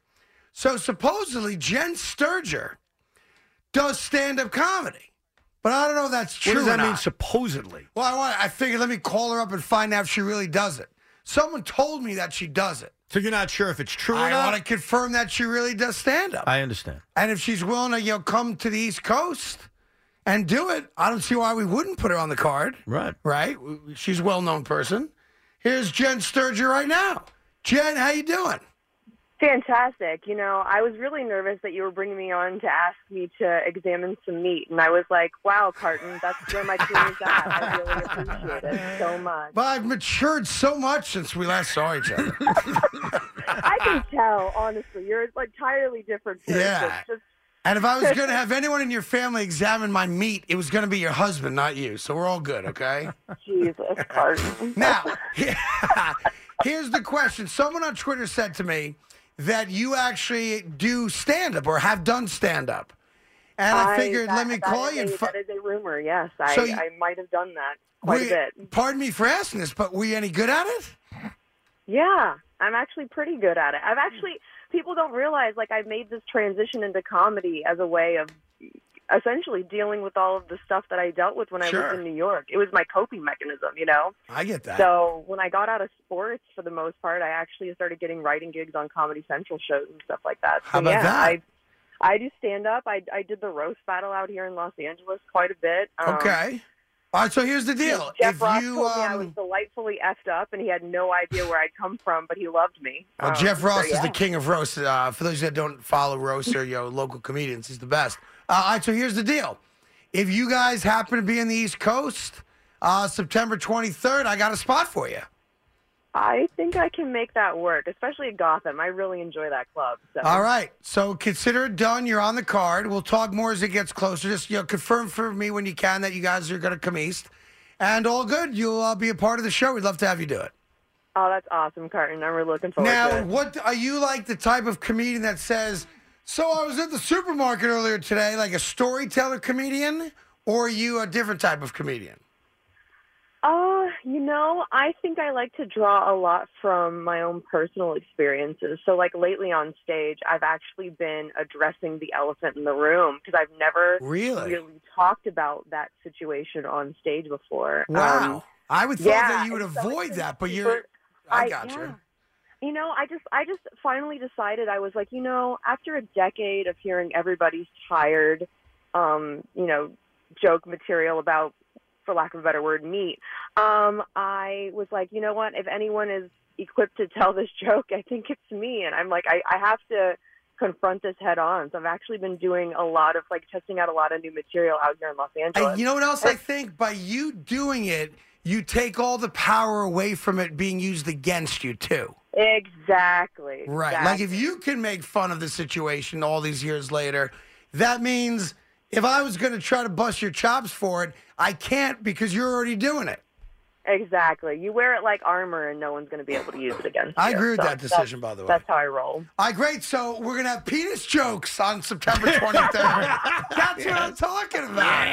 So supposedly Jen Sturger does stand-up comedy, but I don't know if that's true. What does or that mean, not. supposedly? Well, I want. I figured let me call her up and find out if she really does it. Someone told me that she does it. So you're not sure if it's true or I not? want to confirm that she really does stand-up. I understand. And if she's willing to, you know, come to the East Coast and do it, I don't see why we wouldn't put her on the card. Right. Right? She's a well-known person. Here's Jen Sturger right now. Jen, how you doing? Fantastic. You know, I was really nervous that you were bringing me on to ask me to examine some meat. And I was like, wow, Carton, that's where my career's at. I really appreciate it so much. But I've matured so much since we last saw each other. I can tell, honestly. You're an entirely different person. Yeah. Just And if I was going to have anyone in your family examine my meat, it was going to be your husband, not you. So we're all good, okay? Jesus, Carton. Now, here's the question. Someone on Twitter said to me that you actually do stand-up or have done stand-up. And I, figured, that, let me that call is you. A, And fi- that is a rumor, yes. I, So you- I might have done that quite Were a you- bit. Pardon me for asking this, but were you any good at it? Yeah, I'm actually pretty good at it. I've actually, people don't realize, like, I've made this transition into comedy as a way of essentially dealing with all of the stuff that I dealt with when I Sure. lived in New York. It was my coping mechanism, you know? I get that. So when I got out of sports, for the most part, I actually started getting writing gigs on Comedy Central shows and stuff like that. So, How about yeah, that? I, I do stand-up. I, I did the roast battle out here in Los Angeles quite a bit. Um, Okay. All right, so here's the deal. Jeff If Ross you, told me I um, was delightfully effed up, and he had no idea where I'd come from, but he loved me. Uh, Um, Jeff so, Ross is yeah. the king of roast. Uh, for those that don't follow roast or you know, local comedians, he's the best. Uh, all right, so here's the deal. If you guys happen to be in the East Coast, uh, September twenty-third, I got a spot for you. I think I can make that work, especially at Gotham. I really enjoy that club. So. All right, so consider it done. You're on the card. We'll talk more as it gets closer. Just you know, confirm for me when you can that you guys are going to come east. And all good. You'll uh, be a part of the show. We'd love to have you do it. Oh, that's awesome, Carton. I'm really looking forward to Now, it. what are you like the type of comedian that says, so I was at the supermarket earlier today, like a storyteller comedian, or are you a different type of comedian? Uh, you know, I think I like to draw a lot from my own personal experiences. So, like, lately on stage, I've actually been addressing the elephant in the room because I've never Really? talked about that situation on stage before. Wow. Um, I would thought yeah, that you would and so avoid it's that, but super- you're. I I- got yeah. you. You know, I just I just finally decided I was like, you know, after a decade of hearing everybody's tired, um, you know, joke material about, for lack of a better word, meat, um, I was like, you know what, if anyone is equipped to tell this joke, I think it's me. And I'm like, I, I have to confront this head on. So I've actually been doing a lot of, like, testing out a lot of new material out here in Los Angeles. And you know what else I think? By you doing it, you take all the power away from it being used against you, too. Exactly. Right. exactly. Like if you can make fun of the situation all these years later, that means if I was going to try to bust your chops for it, I can't because you're already doing it. Exactly. You wear it like armor, and no one's going to be able to use it against I you. agree with So that decision, that's- by the way. That's how I roll. All right, great. So we're going to have penis jokes on September twenty-third. That's what I'm talking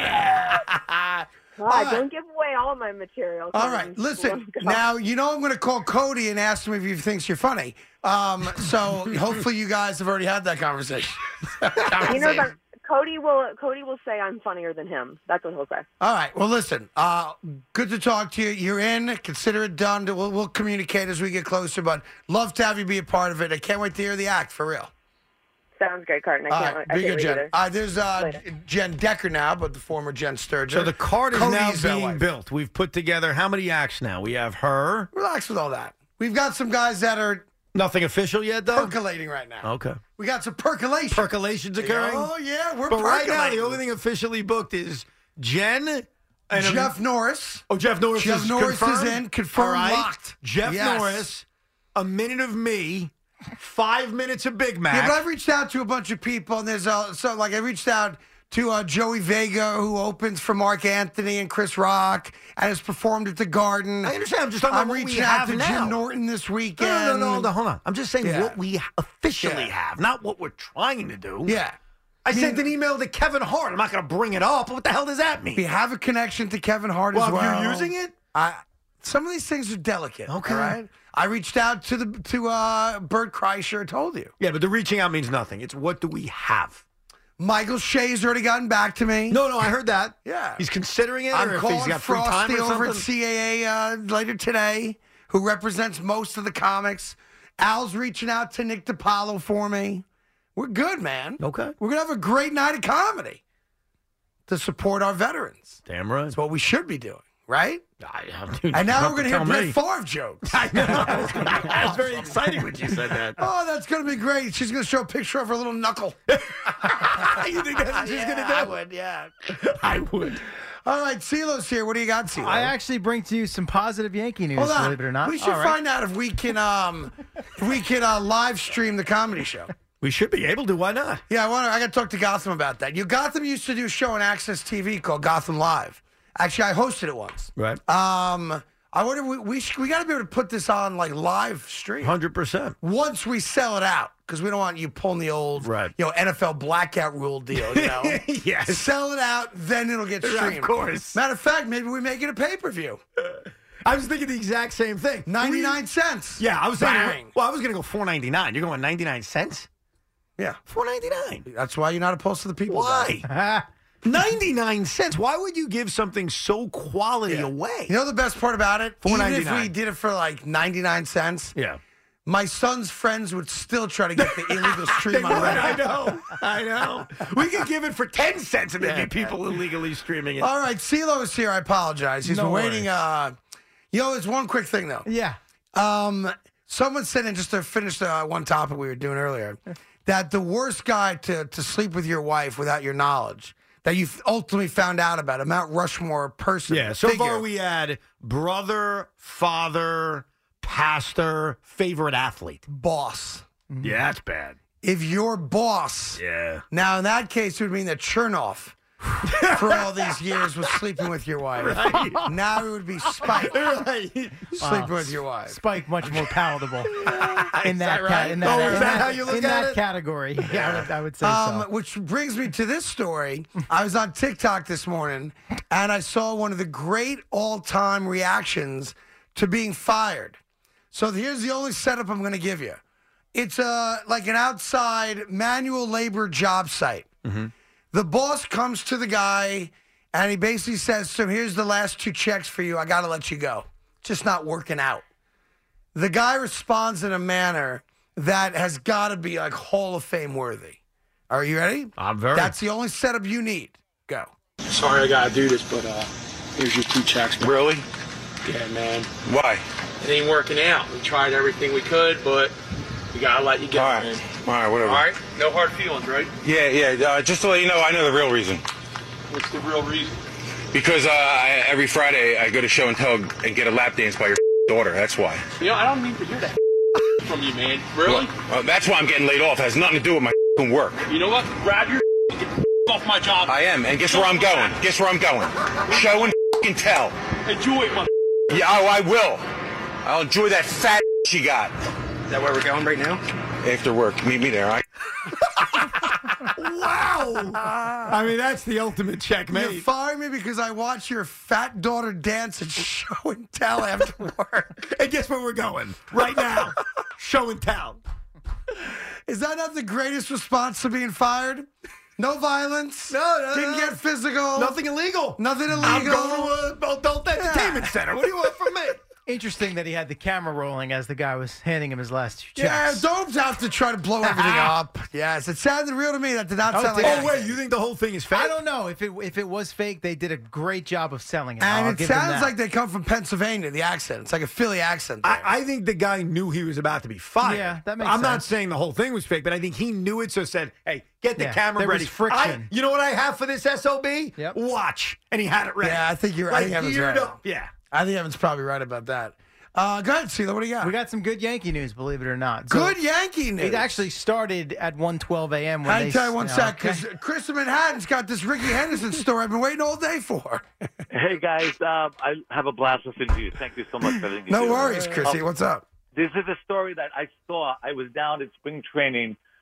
about. God, All right. don't give away all my material. All Come right, on, listen. let's go. Now, you know I'm going to call Cody and ask him if he thinks you're funny. Um, so hopefully you guys have already had that conversation. you know that Cody will Cody will say I'm funnier than him. That's what he'll say. All right. Well, listen. Uh, good to talk to you. You're in. Consider it done. We'll, we'll communicate as we get closer, but love to have you be a part of it. I can't wait to hear the act, for real. Sounds great, Carton. I All can't. right, I be can't good, wait Jen. either. Uh, there's uh, Later. Jen Decker now, but the former Jen Sturger. So the card is now Cody's, uh, being wife. built. We've put together how many acts now? We have her. Relax with all that. We've got some guys that are Nothing official yet, though? percolating right now. Okay. We got some percolation. Percolations occurring? Oh, yeah, we're But right now, percolating. the only thing officially booked is Jen and Jeff Norris. Oh, Jeff Norris Jeff is Norris confirmed? is in. Confirmed, All right. locked. Jeff Yes. Norris, a minute of me, five minutes of Big Mac. Yeah, but I've reached out to a bunch of people, and there's uh, so like I reached out to uh, Joey Vega, who opens for Mark Anthony and Chris Rock, and has performed at the Garden. I understand. I'm just talking I'm about what we reaching out have to now. Jim Norton this weekend. No, no, no, no, no, hold on. I'm just saying Yeah. what we officially Yeah. have, not what we're trying to do. Yeah. I, I mean- sent an email to Kevin Hart. I'm not going to bring it up. What the hell does that mean? We have a connection to Kevin Hart Well, as well. you're using it? I Some of these things are delicate. Okay. All right. I reached out to the to uh, Bert Kreischer. I told you. Yeah, but the reaching out means nothing. It's what do we have? Michael Shea's already gotten back to me. No, no, I heard that. Yeah. He's considering it, I'm or if calling he's got free time Frosty or over something. at C A A uh, later today, who represents most of the comics. Al's reaching out to Nick DiPaolo for me. We're good, man. Okay. We're going to have a great night of comedy to support our veterans. Damn right. That's what we should be doing, right? I, dude, And now you we're going to have hear to Brett tell me. Favre jokes. I know. That's very exciting when you said that. Oh, that's going to be great. She's going to show a picture of her little knuckle. You think that's what she's yeah, going to do? I would, yeah. I would. All right, CeeLo's here. What do you got, CeeLo? I actually bring to you some positive Yankee news, Hold on. believe it or not. We should All right. find out if we can um if we can uh, live stream the comedy show. We should be able to. Why not? Yeah, I want to. I got to talk to Gotham about that. You Gotham used to do a show on Access T V called Gotham Live. Actually, I hosted it once. Right. Um, I wonder. We we, sh- we got to be able to put this on like live stream. Hundred percent. Once we sell it out, because we don't want you pulling the old, Right. you know, N F L blackout rule deal. You know, Yes. sell it out, then it'll get Of streamed. course. Matter of fact, maybe we make it a pay per view. I was thinking the exact same thing. Ninety-nine cents. Yeah, I was Bang. thinking. Well, I was going to go four ninety nine. You're going ninety nine cents. Yeah, four ninety nine. That's why you're not opposed to the people. Why? ninety nine cents. Why would you give something so quality Yeah. away? You know the best part about it? Even if four ninety-nine. we did it for like ninety-nine cents, Yeah. my son's friends would still try to get the illegal They stream would, on I Reddit. know. I know. We could give it for ten cents and there'd be people illegally streaming it. All right, CeeLo is here. I apologize. He's No been waiting. worries. Uh, you know, there's one quick thing, though. Yeah. Um, someone said, and just to finish the uh, one topic we were doing earlier, that the worst guy to, to sleep with your wife without your knowledge, that you ultimately found out about, a Mount Rushmore person. Yeah, so figure. far we had brother, father, pastor, favorite athlete. Boss. Yeah, that's bad. If your boss, Yeah. now in that case, it would mean that Chernoff for all these years was sleeping with your wife. Right. Now it would be Spike Right. sleeping with your wife. Spike much more palatable in that, that ca- right? in that, Oh, is in that how you look in at that it? category. Yeah, I would, I would say Um, so. which brings me to this story. I was on TikTok this morning, and I saw one of the great all-time reactions to being fired. So here's the only setup I'm going to give you. It's a like an outside manual labor job site. The boss comes to the guy, and he basically says, so here's the last two checks for you. I got to let you go. Just not working out. The guy responds in a manner that has got to be like Hall of Fame worthy. Are you ready? I'm very. That's the only setup you need. Go. Sorry I gotta do this, but uh, here's your two checks. Man. Really? Yeah, man. Why? It ain't working out. We tried everything we could, but we gotta let you go, All right. man. All right, whatever. All right? No hard feelings, right? Yeah, yeah. Uh, just to let you know, I know the real reason. What's the real reason? Because uh, I, every Friday I go to show and tell and get a lap dance by your daughter. That's why. You know, I don't need to hear that from you, man. Really? Well, uh, that's why I'm getting laid off. It has nothing to do with my work. You know what? Grab your and get the off my job. I am. And guess where I'm going? Guess where I'm going? Show and tell. Enjoy it, my. Yeah, oh, I will. I'll enjoy that fat she got. Is that where we're going right now? After work. Meet me there, all right? Wow. I mean, that's the ultimate You checkmate. fired me because I watched your fat daughter dance at show and tell after work. And guess where we're going? Right now. Show and tell. Is that not the greatest response to being fired? No violence. No, no, Didn't no. get physical. Nothing illegal. Nothing illegal. I'm going to a adult entertainment center. What do you want from me? Interesting that he had the camera rolling as the guy was handing him his last two Yeah, checks. don't have to try to blow everything up. Yes, it sounded real to me. That did not Oh, sound did like it? Oh, wait, you think the whole thing is fake? I don't know if it if it was fake. They did a great job of selling it. And I'll it give them sounds that. like they come from Pennsylvania, the accent. It's like a Philly accent. there. I, I think the guy knew he was about to be fired. Yeah, that makes I'm not sense. saying the whole thing was fake, but I think he knew it, so said, hey, get the Yeah, camera there was ready. friction. I, you know what I have for this S O B? Yep. Watch. And he had it ready. Yeah, I think you're like, I think Evan's geared right. up. Yeah. I think Evan's probably right about that. Uh, go ahead, Sheila. What do you got? We got some good Yankee news, believe it or not. So Good Yankee news. It actually started at one twelve a.m. when I they can tell you one yeah, sec, okay. because Chris in Manhattan's got this Ricky Henderson story I've been waiting all day for. Hey guys, um, I have a blast listening to you. Thank you so much for everything you No do. worries, Chrissy. Um, What's up? This is a story that I saw. I was down at spring training,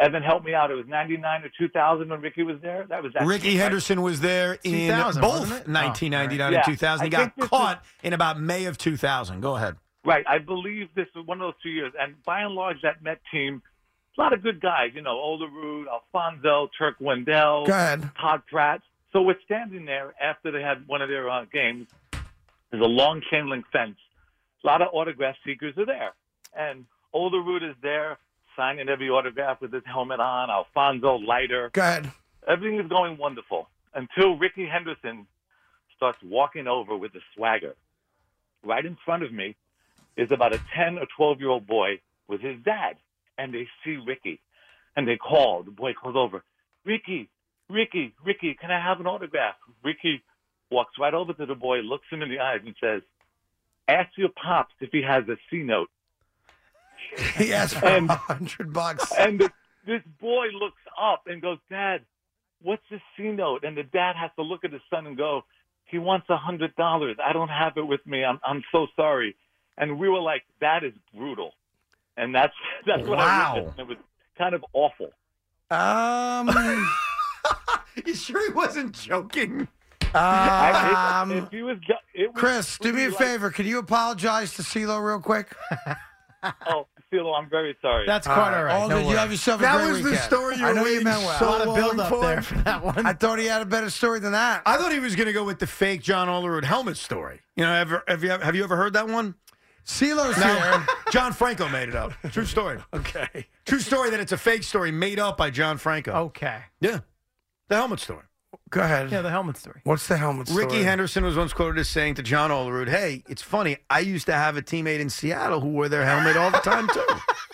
Evan, help me out. It was ninety-nine to two thousand when Ricky was there. That was that Ricky team, right? Henderson was there in two thousand, wasn't both it? nineteen ninety-nine Oh, and right. two thousand. He Yeah, I got think this caught in about May of two thousand. Go ahead. Right. I believe this was one of those two years. And by and large, that Met team, a lot of good guys. You know, Olerud, Alfonso, Turk Wendell, Go ahead. Todd Pratt. So we're standing there after they had one of their uh, games. There's a long chain link fence. A lot of autograph seekers are there. And Olerud is there signing every autograph with his helmet on. Alfonso, Leiter. Go ahead. Everything is going wonderful until Ricky Henderson starts walking over with the swagger. Right in front of me is about a ten or twelve-year-old boy with his dad, and they see Ricky, and they call. The boy calls over, Ricky, Ricky, Ricky, can I have an autograph? Ricky walks right over to the boy, looks him in the eyes, and says, ask your pops if he has a C note. He asked for a hundred bucks. And the, this boy looks up and goes, Dad, what's the C note? And the dad has to look at his son and go, he wants a hundred dollars. I don't have it with me. I'm I'm so sorry. And we were like, that is brutal. And that's that's what Wow. I witnessed. It was kind of awful. Um, you sure he wasn't joking? I- um, if he was, ju- it was Chris, do me a like- favor. Can you apologize to CeeLo real quick? Oh, CeeLo, I'm very sorry. That's quite all right. Alden, No you worries. have yourself a That great was the weekend. story you I were know you waiting meant well. so A lot of long build up for. there for that one. I thought he had a better story than that. I thought he was going to go with the fake John Olerud helmet story. You know, ever, have, you, have you ever heard that one? CeeLo's No. here. John Franco made it up. True story. Okay. True story that it's a fake story made up by John Franco. Okay. Yeah. The helmet story. Go ahead. Yeah, the helmet story. What's the helmet story? Ricky Henderson was once quoted as saying to John Olerud, hey, it's funny, I used to have a teammate in Seattle who wore their helmet all the time, too.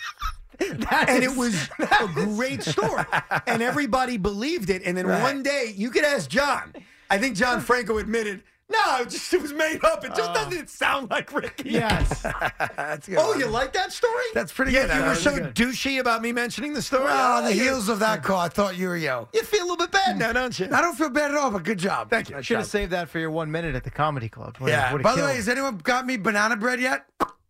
and it was a great story. And everybody believed it. And then Right. one day, you could ask John. I think John Franco admitted, no, it just it was made up. It just doesn't sound like Ricky. Yes. That's a good Oh, one. you like that story? That's pretty yeah, good. you That were was so good. douchey about me mentioning the story. Well, on the Oh, you- heels of that call, I thought you were yo. You feel a little bit bad now, don't you? I don't feel bad at all, but good job. Thank you. Nice Should have job. saved that for your one minute at the comedy club. Would've- Yeah. would've By the killed. way, has anyone got me banana bread yet?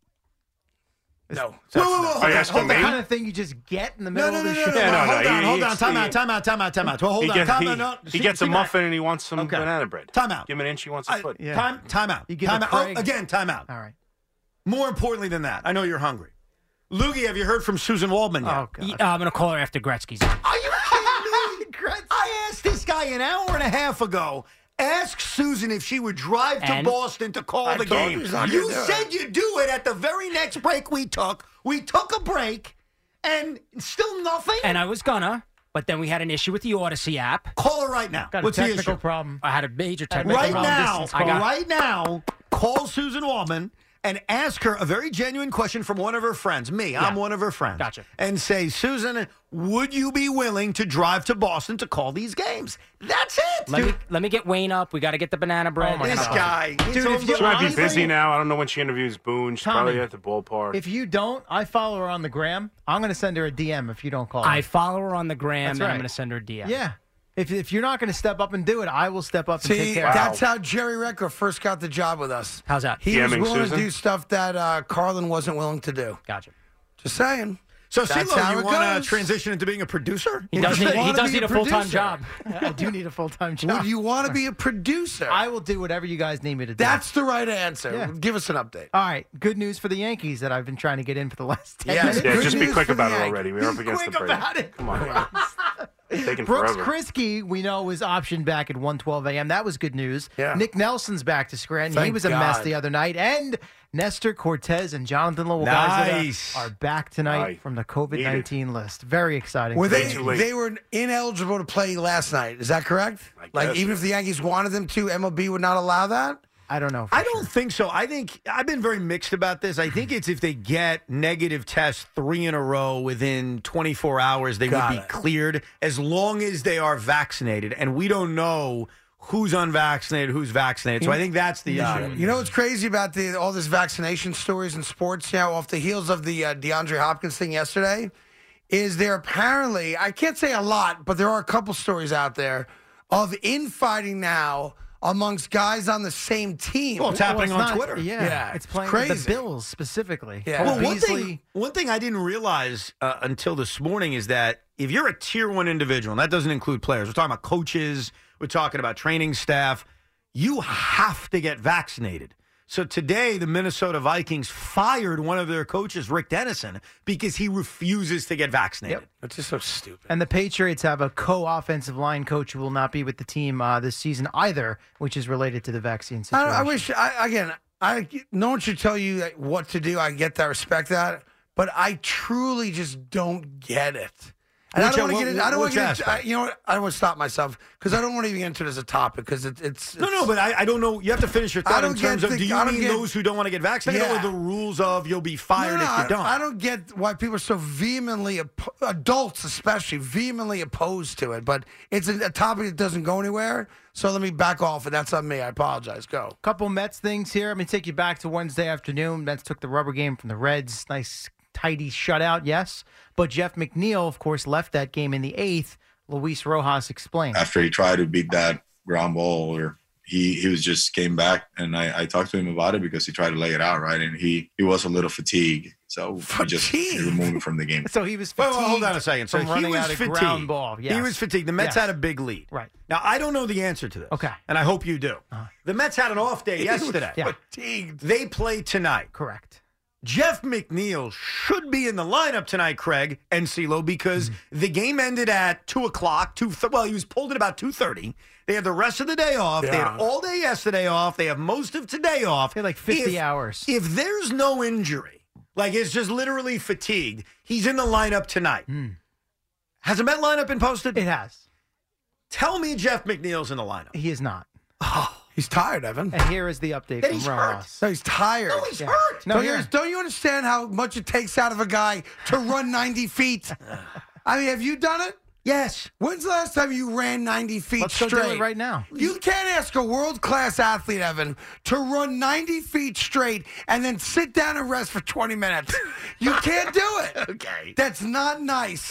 No. Whoa, whoa, whoa, Are you hold on, asking hold me? on. the kind of thing you just get in the middle No, no, of no, the no, show. no, Yeah, no, hold no, on, he- hold he- on. Time out, time out, time out, time out. Well, hold he on, gets, time he, out. No, he see- gets see a that? muffin and he wants some Okay. banana bread. Time out. Give him an inch, he wants a I- foot. Yeah. Time, time out. You give time a out. Oh, Craig- again, time out. All right. More importantly than that, I know you're hungry. Loogie, have you heard from Susan Waldman yet? Oh, God. Uh, I'm going to call her after Gretzky's. Are you kidding me? I asked this guy an hour and a half ago. Ask Susan if she would drive to And? Boston to call I the told you game. he's not You gonna do it. said you'd do it at the very next break we took. We took a break, and still nothing. And I was gonna, but then we had an issue with the Odyssey app. Call her right now. Got What's a the technical issue? problem. I had a major technical Right problem. now, I got, right now, call Susan Waldman and ask her a very genuine question from one of her friends. Me, I'm Yeah. one of her friends. Gotcha. And say, Susan, would you be willing to drive to Boston to call these games? That's it. Let me let me get Wayne up. We got to get the banana bread. Oh, my This God. guy. Dude, it's if you- She might be Honestly- busy now. I don't know when she interviews Boone. She's Tommy, probably at the ballpark. If you don't, I follow her on the gram. I'm going to send her a D M if you don't call her. I follow her on the gram, That's and I'm right. going to send her a D M. Yeah. If, if you're not going to step up and do it, I will step up and take See, care of it. that's how Jerry Recco first got the job with us. How's that? He was DMing willing Susan? to do stuff that uh, Carlin wasn't willing to do. Gotcha. Just saying. So, That's CeeLo, how you it want to goes. transition into being a producer? He If does you need, he wanna does be need a a full-time producer. job. I do need a full-time job. Would you want to be a producer? I will do whatever you guys need me to do. That's the right answer. Yeah. Give us an update. All right. Good news for the Yankees that I've been trying to get in for the last ten Yes. minutes. yeah, Good just be news quick for the about it Yankees. already. We're up against Quick the break. about it. Come on. It's taking Brooks forever. Kriske, we know, was optioned back at one twelve a.m. That was good news. Yeah. Nick Nelson's back to Scranton. he Thank was a mess God. the other night. And Nestor Cortez and Jonathan Lowegaza Nice. are back tonight Right. from the COVID nineteen list. Very exciting. Were for the they? Way too Yankees. late. They were ineligible to play last night. Is that correct? I Like guess even so. if the Yankees wanted them to, M L B would not allow that. I don't know. for I don't sure. think so. I think I've been very mixed about this. I think it's if they get negative tests three in a row within twenty-four hours, they Got would be it. cleared as long as they are vaccinated. And we don't know who's unvaccinated, who's vaccinated. So I think that's the Got issue. it. You know what's crazy about the all this vaccination stories in sports now, off the heels of the uh, DeAndre Hopkins thing yesterday, is there apparently, I can't say a lot, but there are a couple stories out there of infighting now amongst guys on the same team. Well, it's happening Well, it's on not- Twitter. Yeah, Yeah, it's it's playing crazy. with the Bills specifically. Yeah. Cole Well, one Beasley. thing, one thing I didn't realize uh, until this morning is that if you're a tier one individual, and that doesn't include players, we're talking about coaches, we're talking about training staff, you have to get vaccinated. So today, the Minnesota Vikings fired one of their coaches, Rick Dennison, because he refuses to get vaccinated. Yep. It's just so stupid. And the Patriots have a co-offensive line coach who will not be with the team uh, this season either, which is related to the vaccine I, situation. I wish, I, again, I no one should tell you that what to do. I get that, respect that, but I truly just don't get it. And Which- I don't want to what- get into. I don't want which to get into. I, aspect? you know what? I don't want to stop myself because I don't want to even get into it as a topic because it, it's, it's No, no, but I, I don't know. You have to finish your I thought don't in terms get of the- do you I don't mean get- those who don't want to get vaccinated Yeah. or the rules of you'll be fired no, no, if you I- don't? I don't get why people are so vehemently, oppo- adults especially, vehemently opposed to it. But it's a, a topic that doesn't go anywhere. So let me back off, and that's on me. I apologize. Go. Couple Mets things here. Let me take you back to Wednesday afternoon. Mets took the rubber game from the Reds. Nice, tidy shutout, yes. But Jeff McNeil, of course, left that game in the eighth. Luis Rojas explained. After he tried to beat that ground ball, or he he was just came back, and I, I talked to him about it because he tried to lay it out, right? And he, he was a little fatigued, so we just removed him from the game. So he was Well, fatigued. well, hold on a second. So from he running was out a fatigued. ground ball. Yes. He was fatigued. The Mets Yes. had a big lead. Right. Now, I don't know the answer to this. Okay. And I hope you do. Uh-huh. The Mets had an off day He was yesterday. Yeah. Fatigued. They play tonight. Correct. Jeff McNeil should be in the lineup tonight, Craig and CeeLo, because Mm-hmm. the game ended at two o'clock. Two th- well, he was pulled at about two thirty. They had the rest of the day off. They Yeah. had all day yesterday off. They have most of today off. They had like fifty If- hours. If there's no injury, like it's just literally fatigued, he's in the lineup tonight. Has the Met lineup been posted? It has. Tell me Jeff McNeil's in the lineup. He is not. He's tired, Evan. And here is the update Then from he's Rojas. No, he's tired. No, he's Yeah. hurt. No, don't, you, here. don't you understand how much it takes out of a guy to run ninety feet? I mean, have you done it? Yes. When's the last time you ran ninety feet Let's go straight? do it right now. You can't ask a world-class athlete, Evan, to run ninety feet straight and then sit down and rest for twenty minutes. You can't do it. Okay. That's not nice.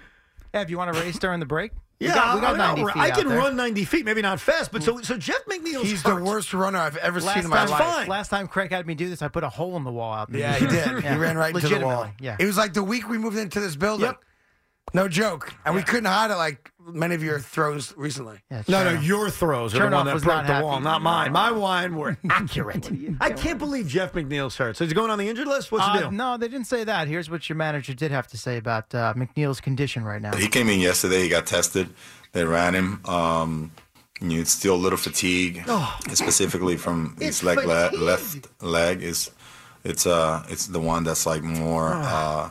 Ev, you want to race during the break? We Yeah, got, we got I, mean, ninety I'll- feet I out can there. run ninety feet, maybe not fast, but so so Jeff McNeil's He's the hurt. worst runner I've ever Last seen in my time, life. fine. last time Craig had me do this, I put a hole in the wall out there. Yeah, he did. Yeah. He ran right into the wall. Legitimately, yeah. It was like the week we moved into this building. Yep. No joke. And we couldn't hide it like many of your throws recently. Yeah, No, no, Chernoff. your throws are the Chernoff one that was broke not the happy. wall, not mine. My wine were accurate. I can't believe Jeff McNeil's hurt. So he's going on the injured list? What's the Uh, deal? no, they didn't say that. Here's what your manager did have to say about uh, McNeil's condition right now. He came in yesterday. He got tested. They ran him. Um, you know, it's still a little fatigue, Oh. specifically from It's his leg, le- fatigue. left leg. Is it's uh it's the one that's like more uh,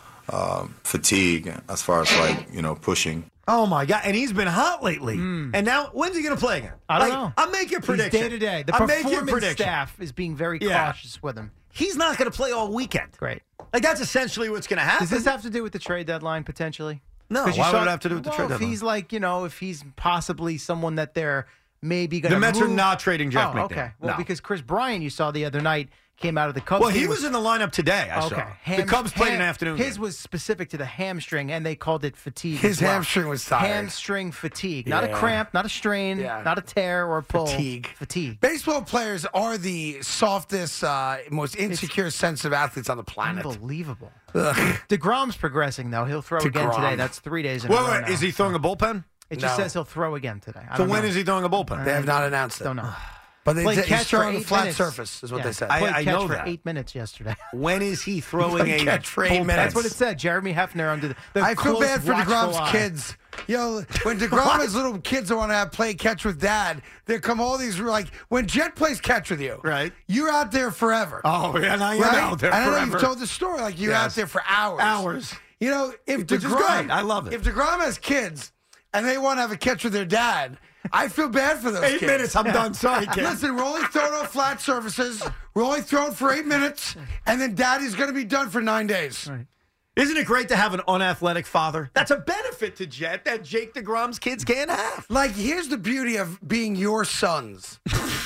uh, fatigue as far as like you know pushing. Oh, my God. And he's been hot lately. And now, when's he going to play again? I don't Like, know. I'll make your prediction. Day to day. The I'll make your performance prediction. staff is being very Yeah. cautious with him. He's not going to play all weekend. Great. Like, that's essentially what's going to happen. Does this have to do with the trade deadline potentially? No, 'Cause you why saw- would it have to do with the well, trade if deadline? he's like, you know, if he's possibly someone that they're maybe going to The Mets move. are not trading Jeff oh, McNeil. okay. Well, No. because Chris Bryant, you saw the other night, came out of the Cubs. Well, he game was with- in the lineup today, I okay. saw. Ham- the Cubs played ham- an afternoon His game. was specific to the hamstring, and they called it fatigue. His as well. hamstring was tired. Hamstring fatigue, not a Yeah. cramp, not a strain, Yeah. not a tear or a pull. Fatigue. Fatigue. Baseball players are the softest, uh, most insecure, sensitive athletes on the planet. Unbelievable. Ugh. DeGrom's progressing though. He'll throw again DeGrom. today. That's three days in Wait, a row wait, now. is he throwing a bullpen? It just No. says he'll throw again today. I So don't when know. is he throwing a bullpen? They have not announced it. Don't know. But they Played did, he's catch for throwing a eight flat minutes. surface, is what Yeah. they said. I- Played I catch know for that. eight minutes yesterday. When is he throwing Played a catch for eight bullpen? minutes. That's what it said. Jeremy Hefner under the. the I feel close, bad for watchful DeGrom's eye. kids. Yo, when DeGrom has little kids that want to have play catch with dad, there come all these like when Jet plays catch with you, Right. You're out there forever. Oh, yeah, and I am right? out there And I know forever. you've told the story like you're out Yes. there for hours. Hours. You know, if Which is DeGrom, great. I love it. If DeGrom has kids and they want to have a catch with their dad, I feel bad for those Eight kids. minutes, I'm done. Sorry, kid. Listen, we're only throwing on flat surfaces. We're only throwing for eight minutes, and then Daddy's going to be done for nine days. Right. Isn't it great to have an unathletic father? That's a benefit to Jet that Jake DeGrom's kids can't have. Like, here's the beauty of being your sons.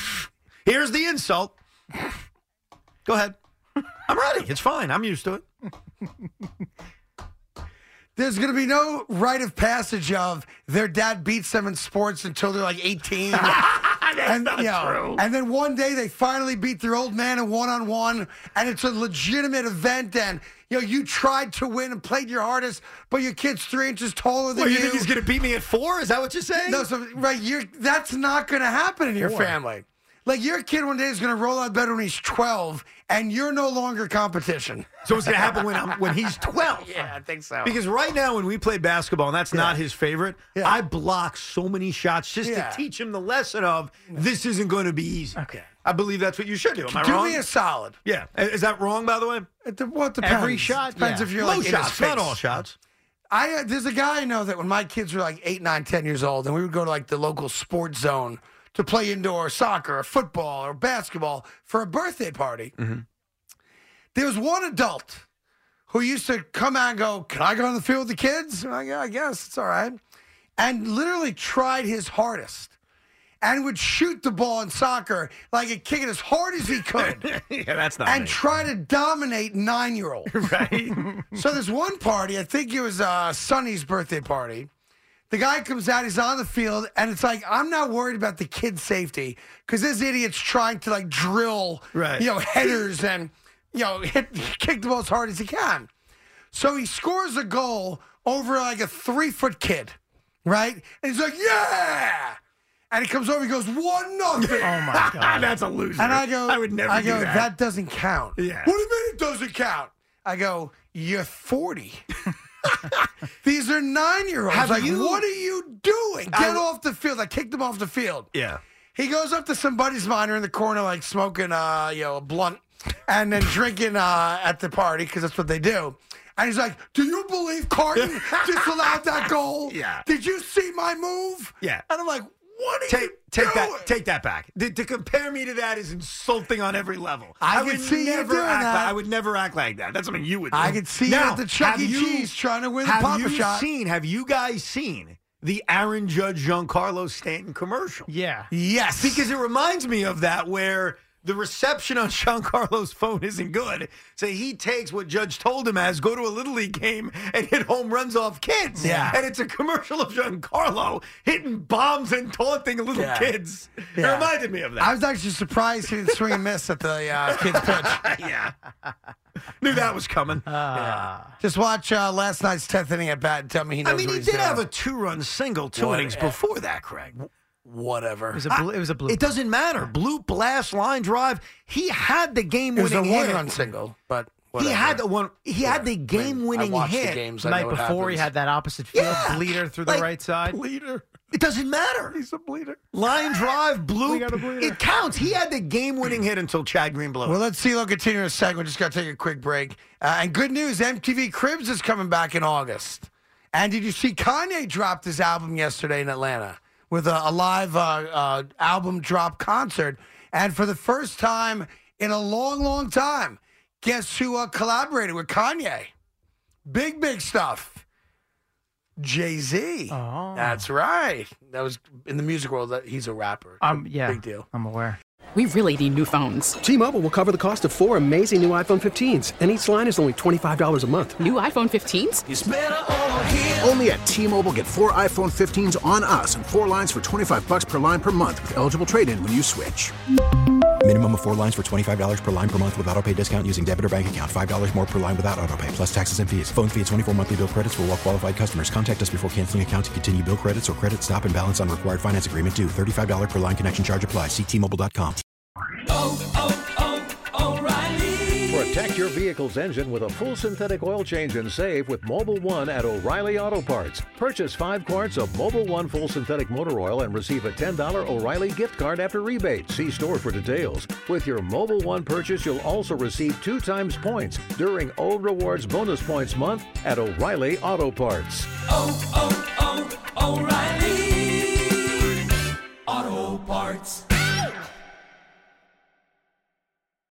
Here's the insult. Go ahead. I'm ready. It's fine. I'm used to it. There's going to be no rite of passage of their dad beats them in sports until they're like eighteen. and and, not you know, true. and then one day they finally beat their old man in one-on-one, and it's a legitimate event, and you know you tried to win and played your hardest, but your kid's three inches taller than Well, you. you think he's going to beat me at four? Is that what you're saying? No, so, right, you're, that's not going to happen in your Four. family. Like, your kid one day is going to roll out of bed when he's twelve, and you're no longer competition. So it's going to happen when I'm, when he's twelve. Yeah, I think so. Because right now, when we play basketball, and that's Yeah. not his favorite, Yeah. I block so many shots just Yeah. to teach him the lesson of this isn't going to be easy. Okay. I believe that's what you should do. Am I Do wrong? me a solid. Yeah. Is that wrong, by the way? It, de- well, it depends. Every shot? Depends Yeah. if you're Most like in his shots, not face. all shots. I uh, there's a guy I know that when my kids were like eight, nine, ten years old, and we would go to like the local sports zone to play indoor soccer or football or basketball for a birthday party. Mm-hmm. There was one adult who used to come out and go, "Can I go on the field with the kids?" And I go, "I guess it's all right," and literally tried his hardest. And would shoot the ball in soccer like a kick it as hard as he could. Yeah, that's not and me. try to dominate nine-year-olds. Right. So there's one party, I think it was uh, Sonny's birthday party. The guy comes out, he's on the field, and it's like, I'm not worried about the kid's safety because this idiot's trying to like drill, Right. you know, headers and, you know, hit, kick the ball as hard as he can. So he scores a goal over like a three-foot kid, right? And he's like, yeah! And he comes over, he goes, one nothing. Oh, my God. That's a loser. And I go, I would never I do go, that. that doesn't count. Yeah. What do you mean it doesn't count? I go, you're forty. These are nine-year-olds. Have Like, you- what are you doing? Get I- off the field. I kicked him off the field. Yeah. He goes up to some buddies of mine who are in the corner, like smoking, uh, you know, a blunt, and then drinking uh, at the party because that's what they do. And he's like, "Do you believe Carton disallowed that goal? Yeah. Did you see my move?" Yeah. And I'm like, "What are Take you take doing?" that take that back. To, to compare me to that is insulting on every level. I would can see you never doing act that. Like, I would never act like that. That's something you would do. I could see now, you at the Chuck have E. you- Cheese trying to win the Have Papa you shot. seen? Have you guys seen the Aaron Judge Giancarlo Stanton commercial? Yeah. Yes. Because it reminds me of that where the reception on Giancarlo's phone isn't good. So he takes what Judge told him as go to a Little League game and hit home runs off kids. Yeah. And it's a commercial of Giancarlo hitting bombs and taunting little Yeah. kids. Yeah. It reminded me of that. I was actually surprised he didn't swing and miss at the uh, kid's pitch. yeah. Knew that was coming. Yeah. Just watch uh, last night's tenth inning at bat and tell me he knows I mean, what he he's did doing. have a two-run single two What- innings before that, Craig. Whatever. It was a bl- it was a blue. It doesn't matter. Blue blast line drive. He had the It was game-winning a hit. one-run single, but He whatever. had the one. He had the game-winning I watched hit. the games. The I night know what before, he happens. had that opposite field Yeah. bleeder through the Like, right side. bleeder. It doesn't matter. He's a bleeder. Line drive, blue. We got a bleeder. It counts. He had the game-winning hit until Chad Green blew it. Well, let's see. We'll continue in a second. We just got to take a quick break. Uh, and good news, M T V Cribs is coming back in August. And did you see Kanye dropped his album yesterday in Atlanta with a, a live uh, uh, album drop concert? And for the first time in a long, long time, guess who uh, collaborated with Kanye? Big, big stuff. Jay-Z. Oh. That's right. That was in the music world. That he's a rapper. Um, yeah, Big deal. I'm aware. We really need new phones. T-Mobile will cover the cost of four amazing new iPhone fifteens, and each line is only twenty-five dollars a month. New iPhone fifteens? Only at T-Mobile, get four iPhone fifteens on us and four lines for twenty-five bucks per line per month with eligible trade-in when you switch. Minimum of four lines for twenty-five dollars per line per month with autopay discount using debit or bank account. five dollars more per line without autopay, plus taxes and fees. Phone fee at twenty-four monthly bill credits for well-qualified customers. Contact us before canceling account to continue bill credits or credit stop and balance on required finance agreement due. thirty-five dollars per line connection charge applies. See T Mobile dot com. Protect your vehicle's engine with a full synthetic oil change and save with Mobile One at O'Reilly Auto Parts. Purchase five quarts of Mobile One full synthetic motor oil and receive a ten dollars O'Reilly gift card after rebate. See store for details. With your Mobile One purchase, you'll also receive two times points during O Rewards Bonus Points Month at O'Reilly Auto Parts. Oh, oh, oh, O'Reilly Auto Parts.